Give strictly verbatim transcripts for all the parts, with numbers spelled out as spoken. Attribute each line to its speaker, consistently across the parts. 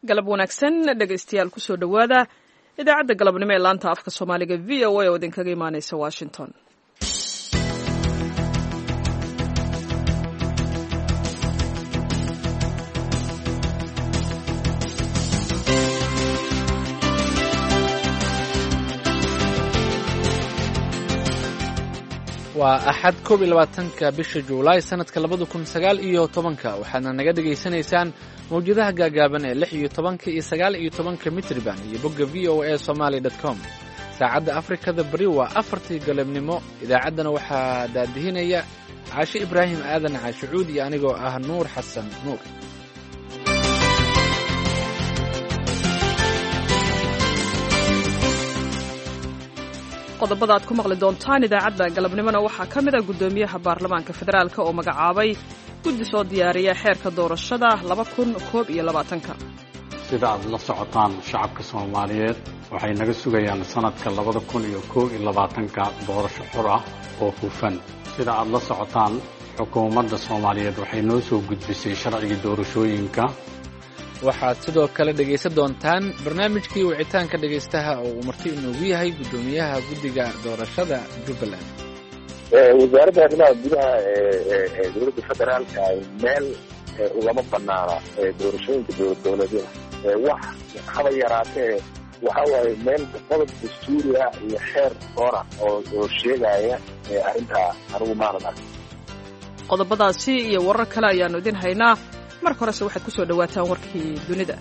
Speaker 1: galab wanaagsan dhegaystayaal kusoo dhowaada idaacadda galabnimo ee laanta afka soomaaliga v o a oo idinkaga imaanaysa washington.
Speaker 2: waa axad koob iyo labaatanka bisha juulaay sanadka labada kun sagaal iyo tobanka waxaadna naga dhegaysanaysaan mawjadaha gaagaaban ee lix iyo tobanka iyo sagaal iyo tobanka mitriban iyo bogga v o a somaly dot com. saacadda afrikada bari waa afartii galabnimo. idaacaddana waxaa daadihinaya caashe ibraahim aadan caashicuud iyo anigoo ah nuur xasan nuur.
Speaker 1: qodobada aad ku maqli doontaan idaacadda galabnimona waxaa ka mid a guddoomiyaha baarlamaanka federaalka oo magacaabay guddi soo diyaariya xeerka doorashada laba kun koob iyo labaatanka.
Speaker 3: sida aad la socotaan shacabka soomaaliyeed waxay naga sugayaan sanadka labada kun iyo koob iyo labaatanka doorasho xor ah oo hufan. sida aad la socotaan xukuumadda soomaaliyeed waxay noo soo gudbisay sharcigii doorashooyinka.
Speaker 2: waxaad sidoo kale dhegaysan doontaan barnaamijkii wicitaanka dhegaystaha oo uu marti inoogu yahay guddoomiyaha guddiga doorashada jubbaland.
Speaker 4: wasaaradda arrimaha gudaha ee dowladda federaalka meel ugama banaana doorashooyinka dowladyada wax haba yaraatee waxa waaye meel qodob dastuuriya iyo xeer doona oo sheegaya arrintaa anigu maanan arkin.
Speaker 1: qodobadaasi iyo warar kale ayaanu idin haynaa. marka horese waxaad ku soo dhowaataan warkii dunida.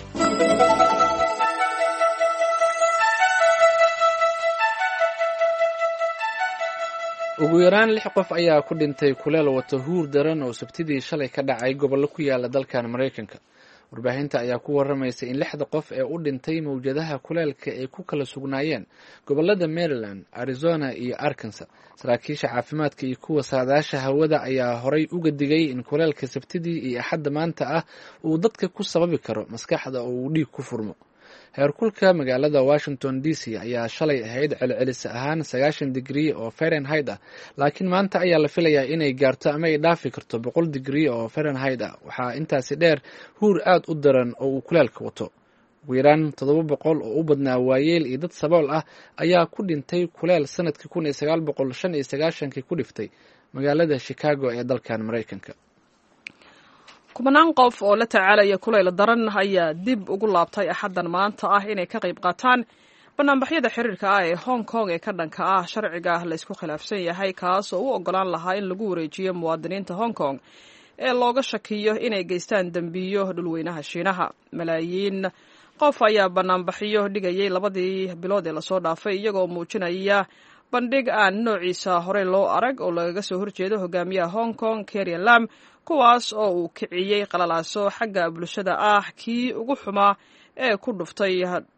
Speaker 2: ugu yaraan lix qof ayaa ku dhintay kuleel wata huur daran oo sabtidii shalay ka dhacay gobollo ku yaala dalkan maraykanka. warbaahinta ayaa ku warramaysa in lixda qof ee u dhintay mawjadaha kuleelka ay ku kala sugnaayeen gobollada maryland, arizona iyo arkansas. saraakiisha caafimaadka iyo kuwa saadaasha hawada ayaa horay uga digay in kuleelka sabtidii iyo axadda maanta ah uu dadka ku sababi karo maskaxda oo uu dhiig ku furmo. heerkulka magaalada washington d c ayaa shalay ahayd celcelis ahaan sagaashan digrii oo fahrenheit ah, laakiin maanta ayaa la filayaa inay gaarto ama ay dhaafi karto boqol digrii oo fahrenheit ah. waxaa intaasi dheer huur aad u daran oo uu kulaalka wato. ugu yaraan toddoba boqol oo u badnaa waayeel iyo dad sabool ah ayaa ku dhintay kuleel sanadkii kun iyo sagaal boqol shan iyo sagaashankii ku dhiftay magaalada chicago ee dalkan maraykanka.
Speaker 1: kumanaan qof oo la tacaalaya kulayl daran ayaa dib ugu laabtay axaddan maanta ah inay ka qayb qaataan banaanbaxyada xiriirka ah ee hong kong ee ka dhanka ah sharciga laysku khilaafsan yahay kaas oo u oggolaan lahaa in lagu wareejiyo muwaadiniinta hong kong ee looga shakiyo inay geystaan dembiyo dhulweynaha shiinaha. malaayiin qof ayaa banaanbaxyo dhigayay labadii bilood ee lasoo dhaafay iyagoo muujinaya bandhig aan noociisa horey loo arag oo lagaga soo horjeedo hogaamiyaha hong kong Carrie Lam, kuwaas oo uu kiciyey qalalaaso xagga bulshada ah kii ugu xumaa ee ku dhuftay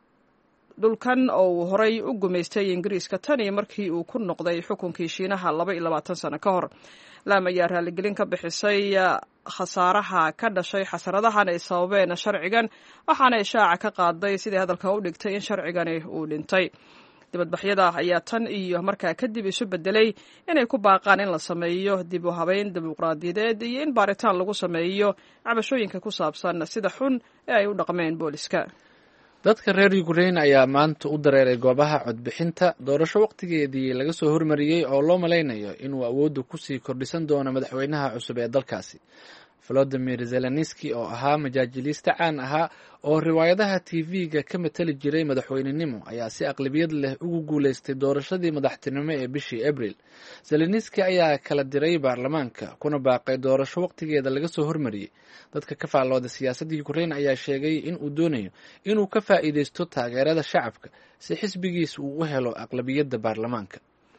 Speaker 1: dhulkan oo uu horay u gumaystay ingiriiska tan iyo markii uu ku noqday xukunkii shiinaha laba iyo labaatan sano ka hor. Lam ayaa raaligelin ka bixisay khasaaraha ka dhashay xasaradahan ay sababeen sharcigan, waxaana ishaaca ka qaaday sidii hadalka u dhigtay in sharcigani uu dhintay. dibadbaxyada ayaa tan iyo markaa kadib isu bedelay inay ku baaqaan in la sameeyo dib u habeyn dimuqraadiyadeed iyo in baaritaan lagu sameeyo cabashooyinka ku saabsan sida xun ee ay u dhaqmeen booliska.
Speaker 2: dadka reer Ukraine ayaa maanta u dareeray goobaha codbixinta doorasho waqtigeedii laga soo hormariyey oo loo malaynayo inuu awoodda kusii kordhisan doono madaxweynaha cusub ee dalkaasi. Volodymyr Zelensky oo ahaa majaajiliiste caan ahaa oo riwaayadaha T V-ga ka matali jiray madaxweynenimo ayaa si aqlabiyad leh ugu guulaystay doorashadii madaxtinimo ee bishii Abriil. Zelensky ayaa kala diray baarlamaanka kuna baaqay doorasho waqtigeeda laga soo hormariyey. dadka ka faallooda siyaasadda Ukraine ayaa sheegay in uu doonayo inuu ka faa'iideysto taageerada shacabka si xisbigiisa uu u helo aqlabiyadda baarlamaanka.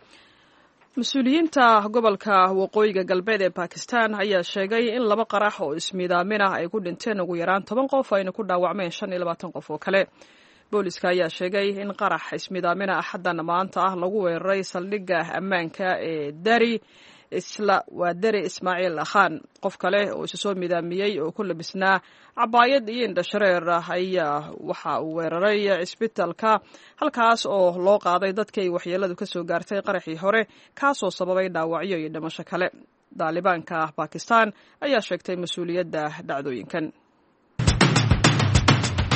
Speaker 1: mas-uuliyiinta gobolka waqooyiga galbeed ee Pakistan ayaa sheegay in laba qarax oo ismiidaamin ah ay ku dhinteen ugu yaraan toban qof ayna ku dhaawacmeen shan iyo labaatan qof oo kale. booliska ayaa sheegay in qarax ismiidaamina axaddan maanta ah lagu weeraray saldhigga ammaanka ee Dari isla waa Dari Ismaaciil Khan. qof kale oo isu soo midaamiyey oo ku labisnaa cabaayad iyo indhashareer ayaa waxa uu weeraray cisbitaalka halkaas oo loo qaaday dadkii waxyeeladu ka soo gaartay qaraxii hore kaasoo sababay dhaawacyo iyo dhimasho kale. Daalibaanka Pakistan ayaa sheegtay mas-uuliyadda dhacdooyinkan.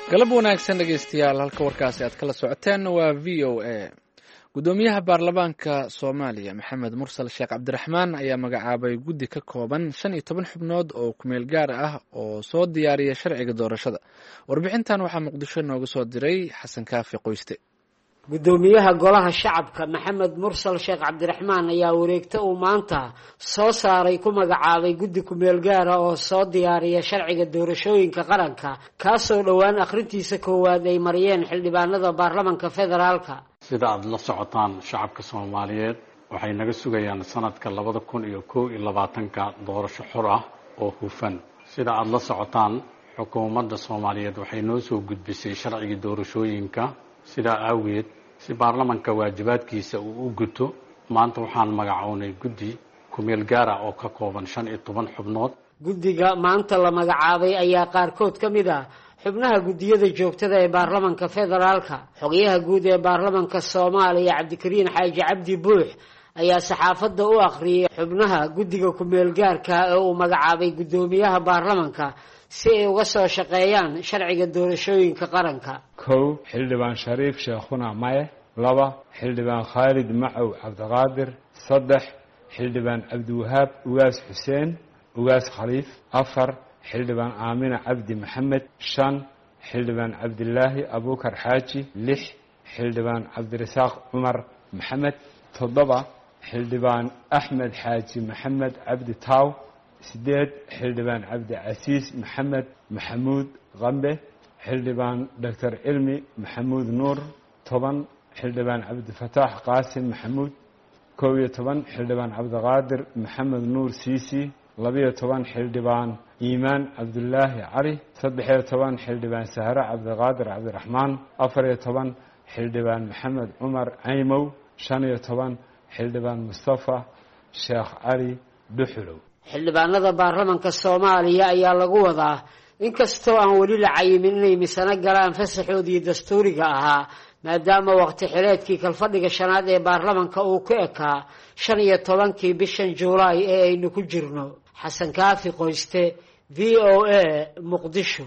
Speaker 2: galab wanaagsan dhegeystayaal, halka warkaasi aad kala socoteen waa v o a. gudoomiyaha baarlamaanka Soomaaliya Maxamed Mursal Sheekh Cabdiraxmaan ayaa magacaabay guddi ka kooban shan iyo toban xubnood oo kumeel gaar ah oo soo diyaariya sharciga doorashada. Warbixintan waxaa Muqdisho nooga soo diray Xasan Kaafi Qoyste.
Speaker 5: gudoomiyaha golaha shacabka Maxamed Mursal Sheekh Cabdiraxmaan ayaa wareegta uu maanta soo saaray ku magacaabay guddi kumeel gaar ah oo soo diyaariya sharciga doorashooyinka qaranka kaasoo dhawaan akhrintiisa koowaad ay mariyeen xildhibaanada baarlamaanka federaalka.
Speaker 3: sida aad la socotaan shacabka Soomaaliyeed waxay naga sugayaan sanadka labada kun iyo kow iyo labaatanka doorasho xor ah oo hufan. sida aad la socotaan xukuumadda Soomaaliyeed waxay noo soo gudbisay sharciga doorashooyinka, sida awgeed si baarlamaanka waajibaadkiisa uu u guto maanta waxaan magacawnay guddi kumeel gaar ah oo ka kooban shan iyo toban xubnood.
Speaker 5: guddiga maanta la magacaabay ayaa qaarkood ka mid ah xubnaha guddiyada joogtada ee baarlamaanka federaalka. xogayaha guud ee baarlamaanka Soomaaliya Cabdikariin Xaaji Cabdi Buux ayaa saxaafadda u akhriyay xubnaha guddiga kumeel gaarka ee uu magacaabay gudoomiyaha baarlamaanka si ay uga soo shaqeeyaan sharciga doorashooyinka qaranka.
Speaker 6: kow xildhibaan Shariif Sheekhuna Maye, laba xildhibaan Khalid Macow Cabdiqaadir, saddex xildhibaan Cabdiwahaab Ugaas Xuseen Ugaas Khaliif, afar xildhibaan Aamina Cabdi Maxamed, shan xildhibaan Cabdilaahi Abuukar Xaaji, lix xildhibaan Cabdirasaaq Cumar Maxamed, toddoba xildhibaan Axmed Xaaji Maxamed Cabdi Taaw, sideed xildhibaan Cabdicasiis Maxamed Maxamuud Qambe, xildhibaan Doctor Cilmi Maxamuud Nuur, toban xildhibaan Cabdifataax Qaasim Maxamuud, kow iyo toban xildhibaan Cabdiqaadir Maxamed Nuur Siisi, labiyo toban xildhibaan Iimaan Cabdulaahi Cali, saddex iyo toban xildhibaan Sahra Cabdiqaadir Cabdiraxmaan, afar iyo toban xildhibaan Maxamed Cumar Caymow, shan iyo toban xildhibaan Mustafa Sheekh Cali Dhuxulow.
Speaker 5: xildhibaanada baarlamaanka Soomaaliya ayaa lagu wadaa inkastoo aan weli la cayimin inay misano galaan fasaxoodii dastuuriga ahaa maadaama waqti xileedkii kalfadhiga shanaad ee baarlamaanka uu ku ekaa shan iyo tobankii bishan Juulaay ee aynu ku jirno. Xasan Kaafi Qoyste, V O A, Muqdisho.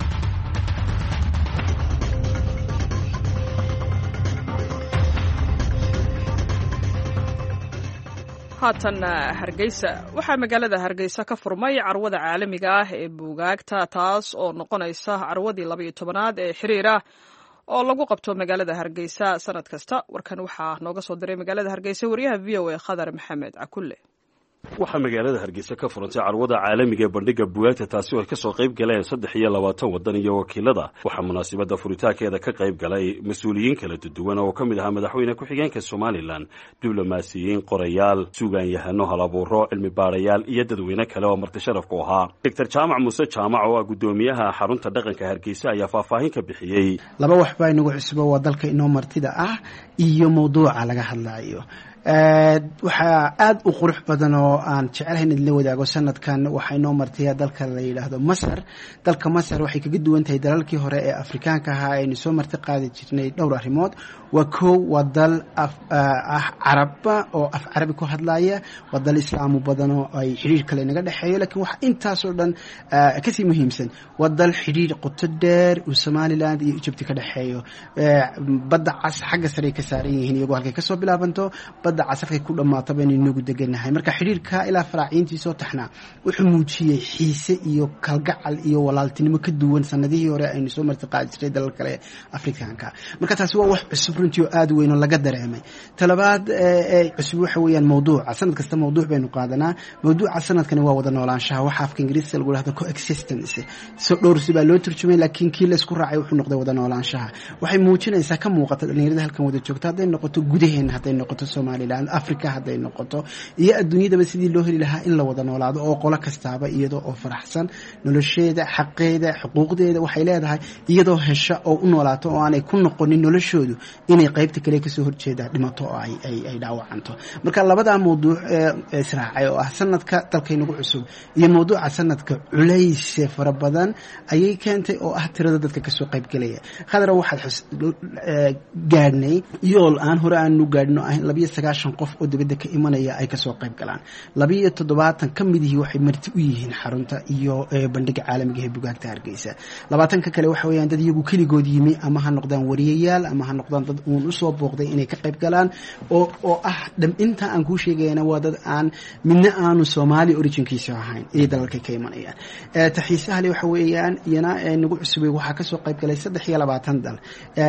Speaker 1: haatan Hargeysa waxaa magaalada Hargeysa ka furmay carwada caalamiga ah ee buugaagta, taas oo noqonaysa carwadii laba iyo tobanaad ee xiriir ah oo lagu qabto magaalada Hargeysa sanad kasta. warkan waxaa nooga soo diray magaalada Hargeysa wariyaha V O A Khadar Maxamed Cakulle.
Speaker 7: waxaa magaalada Hargeysa ka furantay carwada caalamiga ee bandhiga buugaagta, taasi oo ay ka soo qayb galeen saddex iyo labaatan wadan iyo wakiilada. waxaa munaasabada furitaankeeda ka qayb galay mas-uuliyiin kala duwan oo ka mid ahaa madaxweyne ku-xigeenka Somaliland, diblomaasiyiin, qorayaal, suugaanyahano, halabuuro, cilmi baarayaal iyo dadweyne kale oo marti sharaf ku ahaa. Doctor Jaamac Muuse Jaamac oo ah gudoomiyaha xarunta dhaqanka Hargeysa ayaa faahfaahin ka bixiyay.
Speaker 8: laba wax baa inagu cusub waa dalka inoo martida ah iyo mawduuca laga hadlayo. waxaa aad u qurux badan oo aan jecelahay in la wadaago sanadkan waxa inoo martay dalka la yiraahdo Masar. dalka Masar waxay kaga duwan tahay dalalkii hore ee Afrikaanka ahaa ee soo marti qaadi jirnay dhowr arrimood. waa koow waa dal ah Carab oo af Carabi ku hadlaya, waa dal Islaam badan oo ay xiriir kale naga dhaxeeyo, laakiin wax intaas oo dhan ka sii muhiimsan waa dal xiriir qoto dheer oo Somaliland iyo Egypt ka dhaxeeyo. badda cas xagga sare ka saaran yihiin iyagoo halkay ka soo bilaabanto badda casafkay ku dhamaataba inay nagu deganahay. marka xiriirka ilaa faraaciintii soo taxnaa wuxuu muujiyay xiise iyo kalgacal iyo walaaltinimo ka duwan sanadihii hore aynu soo marti qaadi jirnay dalal kale Afrikaanka. marka taasi waa wax cusub runtii oo aad weyn oo laga dareemay. talabaad ee cusub waxa weeyaan mawduuca. sanad kasta mawduuc baynu qaadanaa. mawduuca sanadkani waa wada noolaanshaha, waxa afka Ingiriisiga lagu yiraahdo coexistence. soo dhowr si baa loo turjumay, laakiin kii la isku raacay wuxuu noqday wada noolaanshaha. waxay muujinaysaa ka muuqata dhalinyarada halkan wada joogta, hadday noqoto gudaheena, hadday noqoto Soomaaliland, Afrika hadday noqoto, iyo adduunyadaba sidii loo heli lahaa in la wada noolaado oo qolo kastaaba iyadoo oo faraxsan nolosheeda, xaqeeda, xuquuqdeeda waxay leedahay iyadoo hesha oo u noolaato oo aanay ku noqonin noloshoodu inay qaybta kale ka soo horjeeda dhimato oo ay ay ay dhaawacanto. marka labada mawduuc ee israacay oo ah sanadka dalkaynagu cusub iyo mawduuca sanadka culays fara badan ayay keentay oo ah tirada dadka ka soo qayb galaya. khadra waxaad gaadhnay yool aan hore aan u gaadhno ah laba iyo sagaashan qof oo dibadda ka imanaya ay kasoo qayb galaan labiiyo toddobaatan ka midihii waxay marti u yihiin xarunta iyo bandhiga caalamiga ee bugaagta Hargeysa labaatanka kale waxa weeyaan dad iyagu keligood yimi ama ha noqdaan wariyayaal ama ha noqdaan dad uun usoo booqday inay ka qayb galaan oo oo ah inta aan kuu sheegayna waa dad aan midna aanu Soomaali originkiisa ahayn ee dalalka ka imanayaan taxiisaha le waxa weeyaan iyana nagu cusubay waxa ka soo qayb galay saddex iyo labaatan dal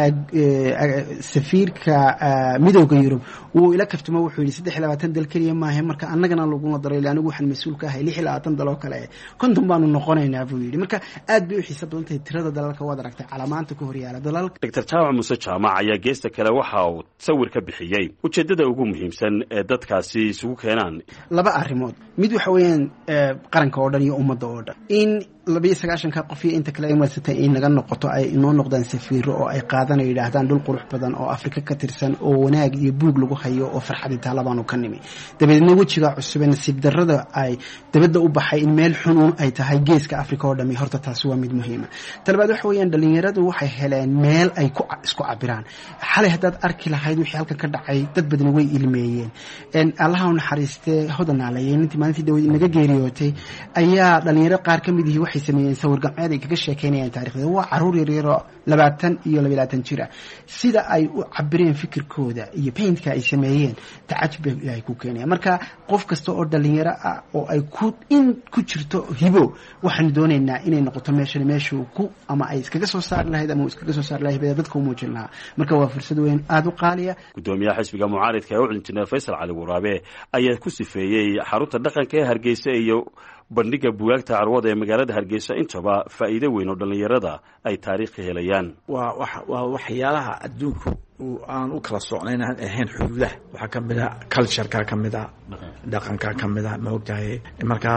Speaker 8: safiirka midowga Yurub uu ila kaftimo wuxuu yiri saddex iyo labaatan dal kaliya ma aha marka annagana lagu daray anigu waxaan mas'uul ka ahay lix iyo labaatan dal oo kale konton baanu noqonaynaa buu yiri marka aad bay u xisaab badan tahay tirada dalalka wada aragtay calaamaanta ku horyaala dalalka
Speaker 7: Doctor Jaamac Muuse Jaamac ayaa geesta kale waxa uu sawir ka bixiyay ujeedada ugu muhiimsan ee dadkaasi isugu keenaan
Speaker 8: laba arrimood mid waxa weeyaan qaranka oo dhan iyo ummadda oo dhan in labiyo sagaashan ka qof inta kale imarsatay in naga noqoto ay inoo noqdaan safiiro oo ay qaadan ay yiraahdaan dhul qurux badan oo Afrika ka tirsan oo wanaag iyo buug lagu hayo oo farxad inta labaanu ka nimi dabeedna wajiga cusub ee nasiib darrada ay dabadda u baxay in meel xun ay tahay geeska Afrika oo dhan horta taas waa mid muhiim ah talabaad waxa weeyaan dhalinyaradu waxay heleen meel ay ku isku cabiraan xalay hadaad arki lahayd wixii halka ka dhacay dad badan way ilmeeyeen in Allah u naxariistay hodanaalayeen intii maalintii dawladda naga geeriyootay ayaa dhalinyaro qaar ka mid ah waxay sameeyeen sawir gacmeed ay kaga sheekeynayaan taariikhda waa caruur yar yar labaatan iyo labaatan jira sida ay u cabireen fikirkooda iyo paintka ay sameeyeen tacajub ay ku keenayaan marka qof kasta oo dhalinyaro ah oo ay ku in ku jirto hibo waxaan doonaynaa inay noqoto meesha meesha ku ama ay iskaga soo saar lahayd ama iskaga soo saar lahayd dadka u muujin lahaa marka waa fursad weyn aad u qaaliya
Speaker 7: gudoomiyaha xisbiga mucaaridka ee u injineer Faysal Cali Waraabe ayaa ku sifeeyay xarunta dhaqanka ee Hargeysa iyo bandhiga bugaagta carwada ee magaalada Hargeysa intaba faa'iido weyn oo dhalinyarada ay taariikh helayaan
Speaker 9: waa waa waxyaalaha adduunku aan u kala socnayn aan ahayn xuduudaha waxa kamid ah culture-ka kamid ah dhaqanka kamid ah ma ogtahay marka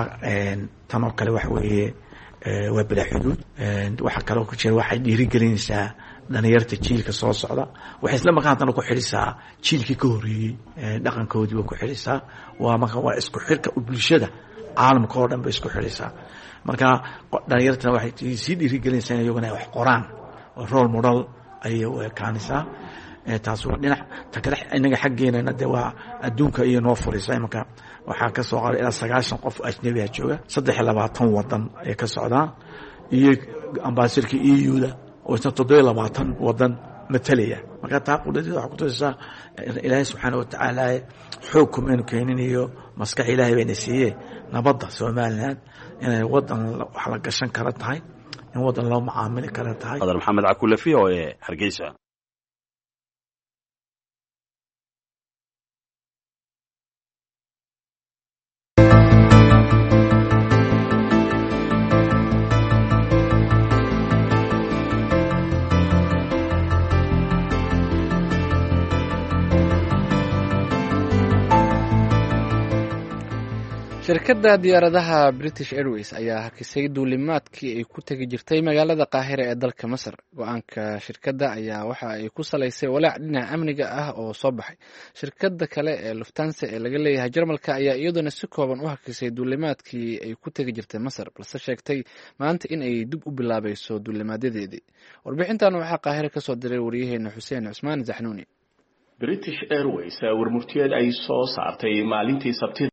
Speaker 9: tan oo kale wax weeye waa bila xuduud waxa kale oo ku jira waxay dhiirigelinaysaa dhalinyarta jiilka soo socda waxay isla markaana ku xirisaa jiilkii ka horeeyay dhaqankoodii waa ku xirisaa waa marka waa isku xirka bulshada caalamka oo dhan bay isku xirisaa marka dhalinyartana waxay sii dhiirigelinaysaa inay iyaguna wax qoraan oo role model ayay u ekaanaysaa taas waa dhinac ta kale inaga xaggeena de waa adduunka iyo noo furisa marka waxaa ka soo qaaday ilaa sagaashan qof ajnabi ah jooga saddex iyo labaatan wadan ay ka socdaan iyo ambassadorka E U-da oo isna toddoba iyo labaatan wadan matalaya marka taa qudadii waxa ku tusaysaa Ilaahay subxaanahu wa ta'aala xoog kumeen keeninayo maskax Ilaahay bayna siiyay nabadda Soomaaliland inay wadan wax la gashan kara tahay in wadan loo macaamili kara tahay
Speaker 7: Qadar Maxamed Cabdullafi oo ee Hargeysa
Speaker 2: shirkadda diyaaradaha British Airways ayaa hakisay duulimaadkii ay ku tagi jirtay magaalada Qaahira ee dalka Masar go'aanka shirkadda ayaa waxa ay ku salaysay walaac dhinaca amniga ah oo soo baxay shirkadda kale ee Lufthansa ee laga leeyahay Jarmalka ayaa iyaduna si kooban u hakisay duulimaadkii ay ku tagi jirtay Masar balse sheegtay maanta in ay dib u bilaabayso duulimaadeedii warbixintan waxaa Qaahira ka soo diray wariyaheena Xuseen Cusmaan Zaxnuuni
Speaker 10: British Airways warmurtiyeed ay soo saartay maalintii Sabtida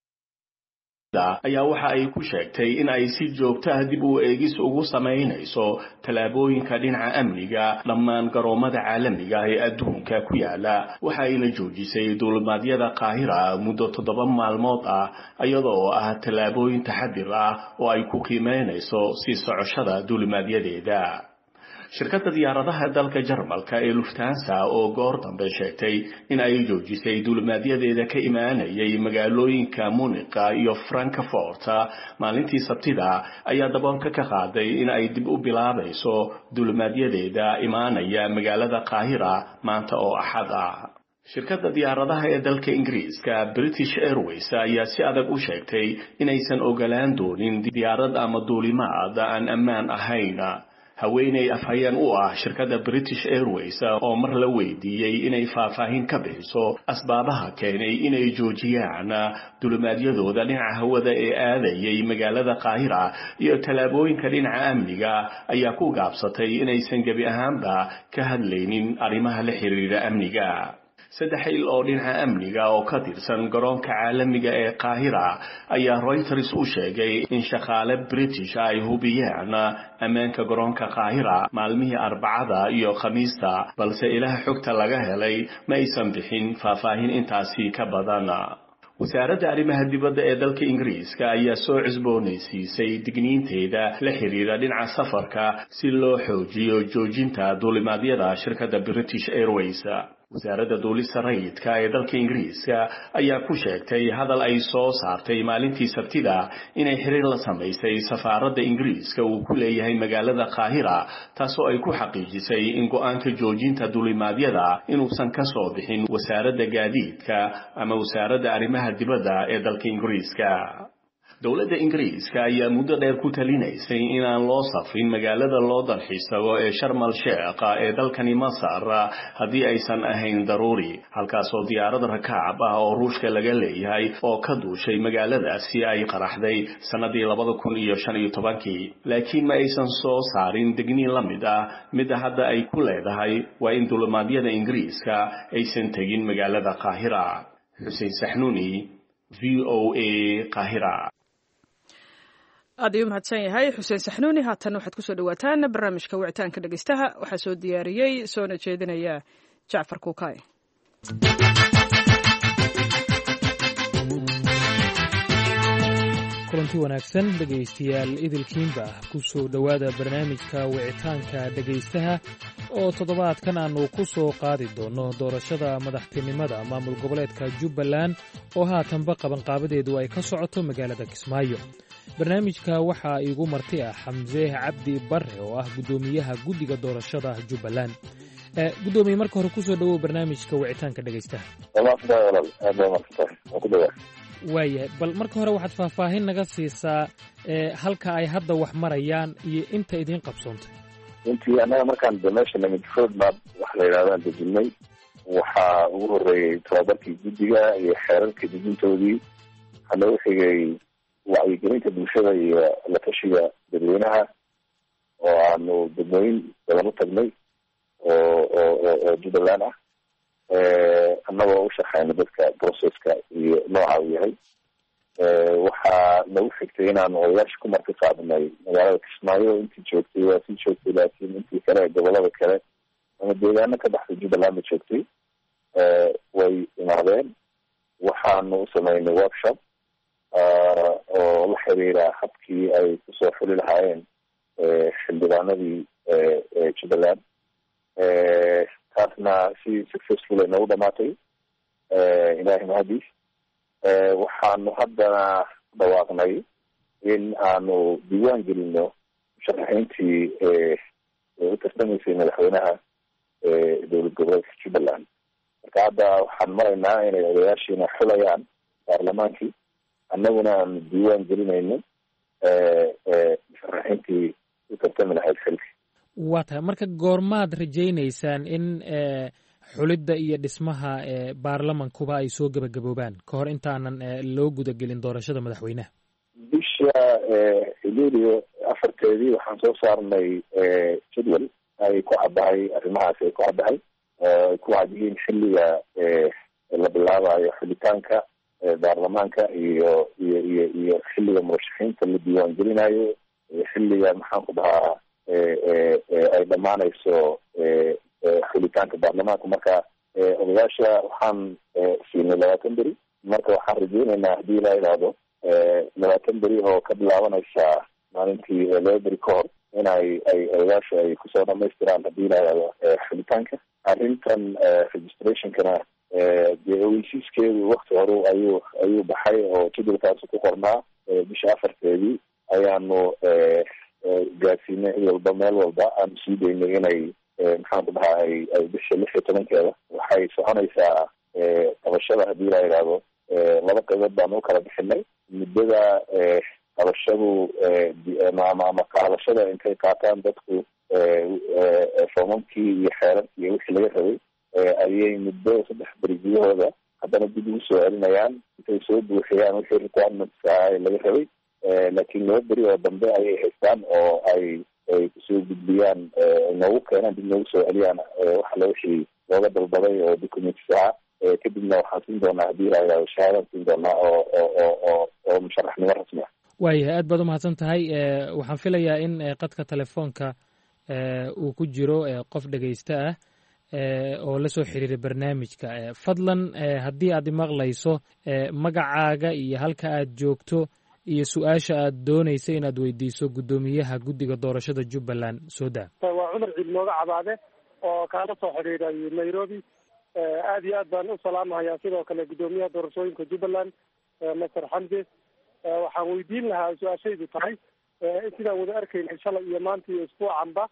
Speaker 10: ayaa waxa ay ku sheegtay in ay si joogto ah dib u eegis ugu sameynayso talaabooyinka dhinaca amniga dhammaan garoomada caalamiga ah ee adduunka ku yaala waxa ay la joojisay duulimaadyada Qaahira muddo toddoba maalmood ah iyadoo ah talaabooyin taxadir ah oo ay ku qiimeynayso si socoshada duulimaadyadeeda shirkadda diyaaradaha dalka Jarmalka ee Lufthansa oo goor dambe sheegtay in ay joojisay duulimaadyadeeda ka imaanayay magaalooyinka Munich iyo Frankfurt maalintii Sabtida ayaa daboolka ka qaaday in ay dib u bilaabayso duulimaadyadeeda imaanaya magaalada Qaahira maanta oo Axad ah shirkadda diyaaradaha ee dalka Ingiriiska British Airways ayaa si adag u sheegtay inaysan ogolaan doonin diyaarad ama duulimaad aan ammaan ahayn haweeney afhayeen u ah shirkadda British Airways oo mar la weydiiyay inay faahfaahin ka bixiso asbaabaha keenay inay joojiyaan duulimaadyadooda dhinaca hawada ee aadayay magaalada Qaahira iyo talaabooyinka dhinaca amniga ayaa ku gaabsatay inaysan gabi ahaanba ka hadlaynin arrimaha la xiriira amniga saddex il oo dhinaca amniga oo ka tirsan garoonka caalamiga ee Qaahira ayaa Reuters u sheegay in shaqaale British ay hubiyaan ammaanka garoonka Qaahira maalmihii Arbacada iyo Khamiista balse ilaha xogta laga helay ma aysan bixin faahfaahin intaasi ka badan. wasaaradda arrimaha dibadda ee dalka Ingiriiska ayaa soo cusboonaysiisay digniinteeda la xiriira dhinaca safarka si loo xoojiyo joojinta duulimaadyada shirkadda British Airways. wasaaradda duulista rayidka ee dalka Ingiriiska ayaa ku sheegtay hadal ay soo saartay maalintii Sabtida inay xiriir la sameysay safaaradda Ingiriiska uu ku leeyahay magaalada Qaahira taasoo ay ku xaqiijisay in go'aanka joojinta duulimaadyada inuusan ka soo bixin wasaaradda gaadiidka ama wasaaradda arrimaha dibadda ee dalka Ingiriiska. dowladda Ingiriiska ayaa muddo dheer ku talinaysay inaan loo safrin magaalada loo dalxiisago ee Sharm el-Sheikh ee dalkani Masar haddii aysan ahayn daruuri, halkaasoo diyaarad rakaab ah oo Ruushka laga leeyahay oo ka duushay magaaladaasi ay qaraxday sanadii labada kun iyo shan iyo tobankii, laakiin ma aysan soo saarin digniin la mid ah midda hadda ay ku leedahay waa in duulimaadyada Ingiriiska aysan tegin magaalada Qaahira. Xuseen Saxnuuni, V O A, Qaahira.
Speaker 1: aad ayuu mahadsan yahay xuseen saxnuuni. haatan waxaad kusoo dhawaataan barnaamijka wicitaanka dhegeystaha. waxaa soo diyaariyey soona jeedinaya Jacfar Kuukay.
Speaker 11: kulanti wanaagsan dhegaystayaal idilkiinba kusoo dhowaada barnaamijka wicitaanka dhegaystaha oo toddobaadkan aanu ku soo qaadi doono doorashada madaxtinimada maamul goboleedka Jubbaland oo haatanba qabanqaabadeedu ay ka socoto magaalada Kismaayo. barnaamijka waxaa iigu marti ah Xamse Cabdi Barre oo ah gudoomiyaha guddiga doorashada Jubbaland. gudoomiye marka hore kusoo dhawow barnaamijka wicitaanka dhegaystaha. waayahay, bal marka hore waxaad faahfaahin naga siisaa halka ay hadda wax marayaan iyo inta idiin qabsoontay.
Speaker 4: intii annaga markaan meesha nimid roadmap waxa la yidhahdaan dejinay, waxaa ugu horreeyey tababarkii guddiga iyo xeerarka dejintoodii, waxaana u xigay wacyigelinta bulshada iyo la tashiga dadweynaha oo aanu degmooyin badan u tagnay oo oo oo Jubbaland ah annagoo u shaqeyna dadka processka iyo nooca uu yahay. waxaa nagu xigtay inaanu odayaasha ku marti qaadnay magaalada Kismaayo. intii joogtay waa sii joogtay, laakiin intii kale gobolada kale ama deegaano ka baxday Jubbaland ba joogtay way imaadeen. waxaanu u sameynay workshop oo la xiriira habkii ay kusoo xuli lahaayeen xildhibaanadii Jubbaland. taasna si successful ay nagu dhamaatay, ilaahay mahadiis. waxaanu haddana dhawaaqnay in aanu diiwaan gelino musharaxiintii u tartamaysay madaxweynaha dowlad goboleedka Jubbaland. marka hadda waxaan maraynaa inay odayaashiina xulayaan baarlamaankii, annaguna aanu diiwaan gelinayno musharaxiintii u tartami lahayd xilka.
Speaker 11: waa tahay, marka goormaad rajaynaysaan in xulidda iyo dhismaha baarlamankuba ay soo gebagaboobaan ka hor intaanan loo gudagelin doorashada madaxweynaha?
Speaker 4: bisha luulyo afarteedii waxaan soo saarnay jadwal ay ku caddahay arrimahaas ay ku caddahay ay ku cad yihiin xilliga la bilaabayo xulitaanka baarlamaanka iyo iyo iyo iyo xilliga murashaxiinta la diiwaan gelinayo iyo xilliga maxaan ku dhahaa ay dhammaanayso xulitaanka baarlamaanka. marka odayaasha waxaan siinay labaatan beri. marka waxaan rajeynaynaa haddii la yidhaahdo labaatan beri oo ka bilaabanaysa maalintii laba beri ka hor in ay ay odayaasha ay kusoo dhamaystiraan haddii la yidhaahdo xulitaanka. arrintan registrationkana dee ogeysiiskeedu wakti hore ayuu ayuu baxay oo jadwalkaasi ku qornaa. bisha afarteedii ayaanu gaarsiinay cid walba meel walba aanu sii daynay inay maxaan ku dhahaa ay ay bisha lix iyo tobankeeda waxay soconaysaa qabashada haddii la yidhaahdo laba qaybood baanu u kala bixinay. muddada qabashadu ama ama qaadashada intay qaataan dadku foomamkii iyo xeerarkii iyo wixii laga rabay ayay muddo saddex beri gudahooda haddana dib ugu soo celinayaan intay soo buuxiyaan wixii requirements ah laga rabay. laakiin laba beri oo dambe ayay haystaan oo ay ay kusoo gudbiyaan noogu keenaan dib noogu soo celiyaan waxala wixii looga dalbaday oo documents ah kadibna waxaan siin doonaa haddii ilaahay shahaadaan siin doonaa oo oo oo oo musharaxnimo rasmi ah.
Speaker 11: waayahay aad baad umahadsan tahay. waxaan filayaa in qadka telefoonka uu ku jiro qof dhegaysta ah oo la soo xiriiray barnaamijka. fadlan haddii aad imaqlayso magacaaga iyo halka aad joogto iyo su-aasha aad doonaysa inaad weydiiso guddoomiyaha guddiga doorashada jubbaland soo daa.
Speaker 12: waa cumar ciid nooga cabaade oo kaala soo xidhiiray nairobi. aad iyo aad baan u salaamahayaa sidoo kale guddoomiyaha doorashooyinka jubbaland master xamse. waxaan weydiin lahaa su-aashaydu tahay sidaan wada arkaynay shalay iyo maanta iyo isbuucanba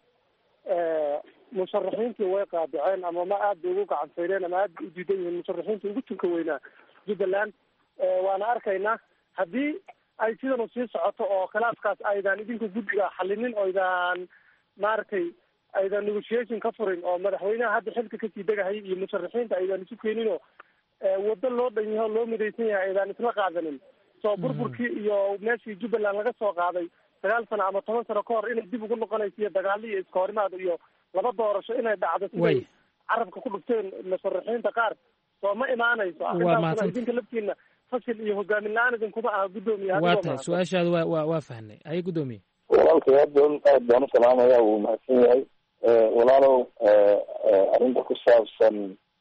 Speaker 12: musharaxiintii way qaadaceen ama ma aad bay ugu gacansayneen ama aad bay u diidan yihiin musharaxiinta ugu tunka weynaa jubbaland. waana arkaynaa haddii ay sidanu sii socoto oo khilaaskaas aydan idinku guddiga xalinin oo aydan maaragtay aydan negotiation ka furin oo madaxweynaha hadda xilka kasii degahayay iyo musharaxiinta aydan isu keenin oo waddo loo dhan yahay oo loo midaysan yahay aydan isla qaadanin soo burburkii iyo meeshii jubbaland laga soo qaaday sagaal sano ama toban sano ka hor inay dib ugu noqonayso iyo dagaalo iyo iska horimaad iyo laba doorasho inay dhacdo siday carabka ku dhufteen musharaxiinta qaar soo ma imaanayso. arrintaasna idinka laftiina fashil iyo hogaamin la-aan idinkuma aha guddoomiye.
Speaker 11: waa tahay su-aashaada waa wa waa fahnay. haye guddoomiye.
Speaker 4: walaalkay aad baan aad baan u salaamaya wuu mahadsan yahay. walaalow arrinta ku saabsan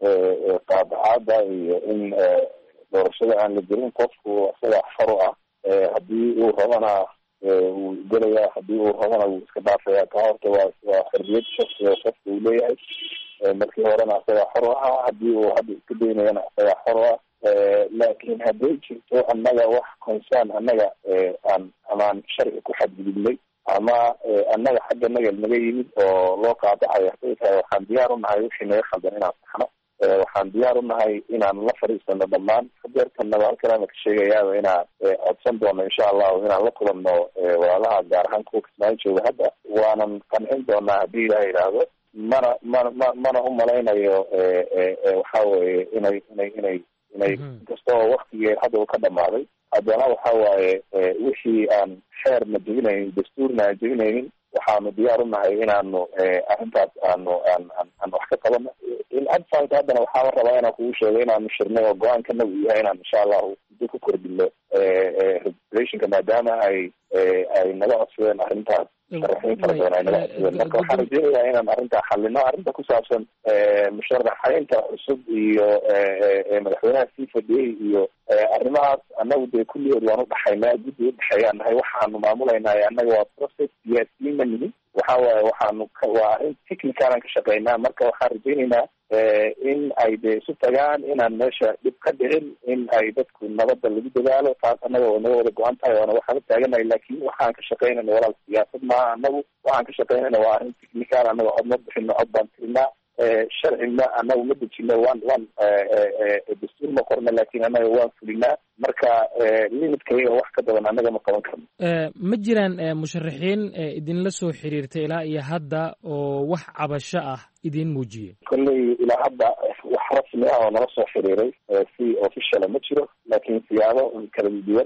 Speaker 4: qaadacaada iyo in doorashada aan la gelin qofku isaga xor ah haddii uu rabana wuu gelaya haddii uu rabana wuu iska dhaafaya. ka horta waa waa xorriyad shaksiga qofka uu leeyahay. markii horena isaga xor ah haddii uu hadda iska daynayana isaga xor ah. laakiin hadday jirto annaga wax concern annaga aan amaan sharci ku xadgudubnay ama annaga xagga naga naga yimid oo loo qaadacayo haday tahay waxaan diyaar u nahay wixii naga khaldan inaan saxno. waxaan diyaar u nahay inaan la fadhiisano dhammaan hadeertanaba halkan ana ka sheegayaaba inaan codsan doono insha allahu inaan la kulanno walaalaha gaar ahaan kuwa kismaayo jooga hadda waanan qancin doonaa haddii ilaha yidhaahdo. mana mana ma mana u malaynayo waxa weye inay inay inay inay inkasta oo waktigii hadda uu ka dhamaaday haddana waxa waaye wixii aan xeerna jebinaynin dastuurna aan jebinaynin waxaanu diyaar u nahay inaanu arrintaas aanu aan aan wax ka qabano. in adfanka haddana waxaa rabaa inaan kugu sheego inaanu shirnay oo go-aankana uu yahay inaan insha allahu muddo ku kordhino registrationka maadaama ay ay naga codsadeen arrintaas musharaxiin fara badan ay naga codsadeen. marka waxaan rajeynayaa inaan arrintaa xalino. arrinta ku saabsan musharaxiinta cusub iyo madaxweynaha sii fadhiyey iyo arrimahaas annagu dee kulligood waan udhaxaynaa guddi udhexeeyaan nahay. waxaanu maamulaynahay annaga waa process siyaasiyiin ma nihin. waxa waaye waxaanu waa arrin technicaalan ka shaqeynaa. marka waxaan rajeynaynaa in ay dee isu tagaan inaan meesha dhib ka dhicin in ay dadku nabadda lagu dadaalo. taas annaga oo naga wada go-an tahay oona waxaan u taaganahay. laakiin waxaan ka shaqeynayna walaal siyaasad maaha. annagu waxaan ka shaqeynayna waa arrin technical. annaga cod ma bixino cod baan tirinaa. sharcina annagu ma dejino waan waan dastuur ma qorna laakiin annaga waan fulinaa. marka limidkayaga wax ka badan annaga ma qaban karno.
Speaker 11: ma jiraan musharaxiin idinla soo xiriirtay ilaa iyo hadda oo wax cabasho ah idin muujiyey?
Speaker 4: kolley ilaa hadda wax rasmi ah oo nala soo xiriiray si officiala ma jiro. laakiin siyaabo kala duwan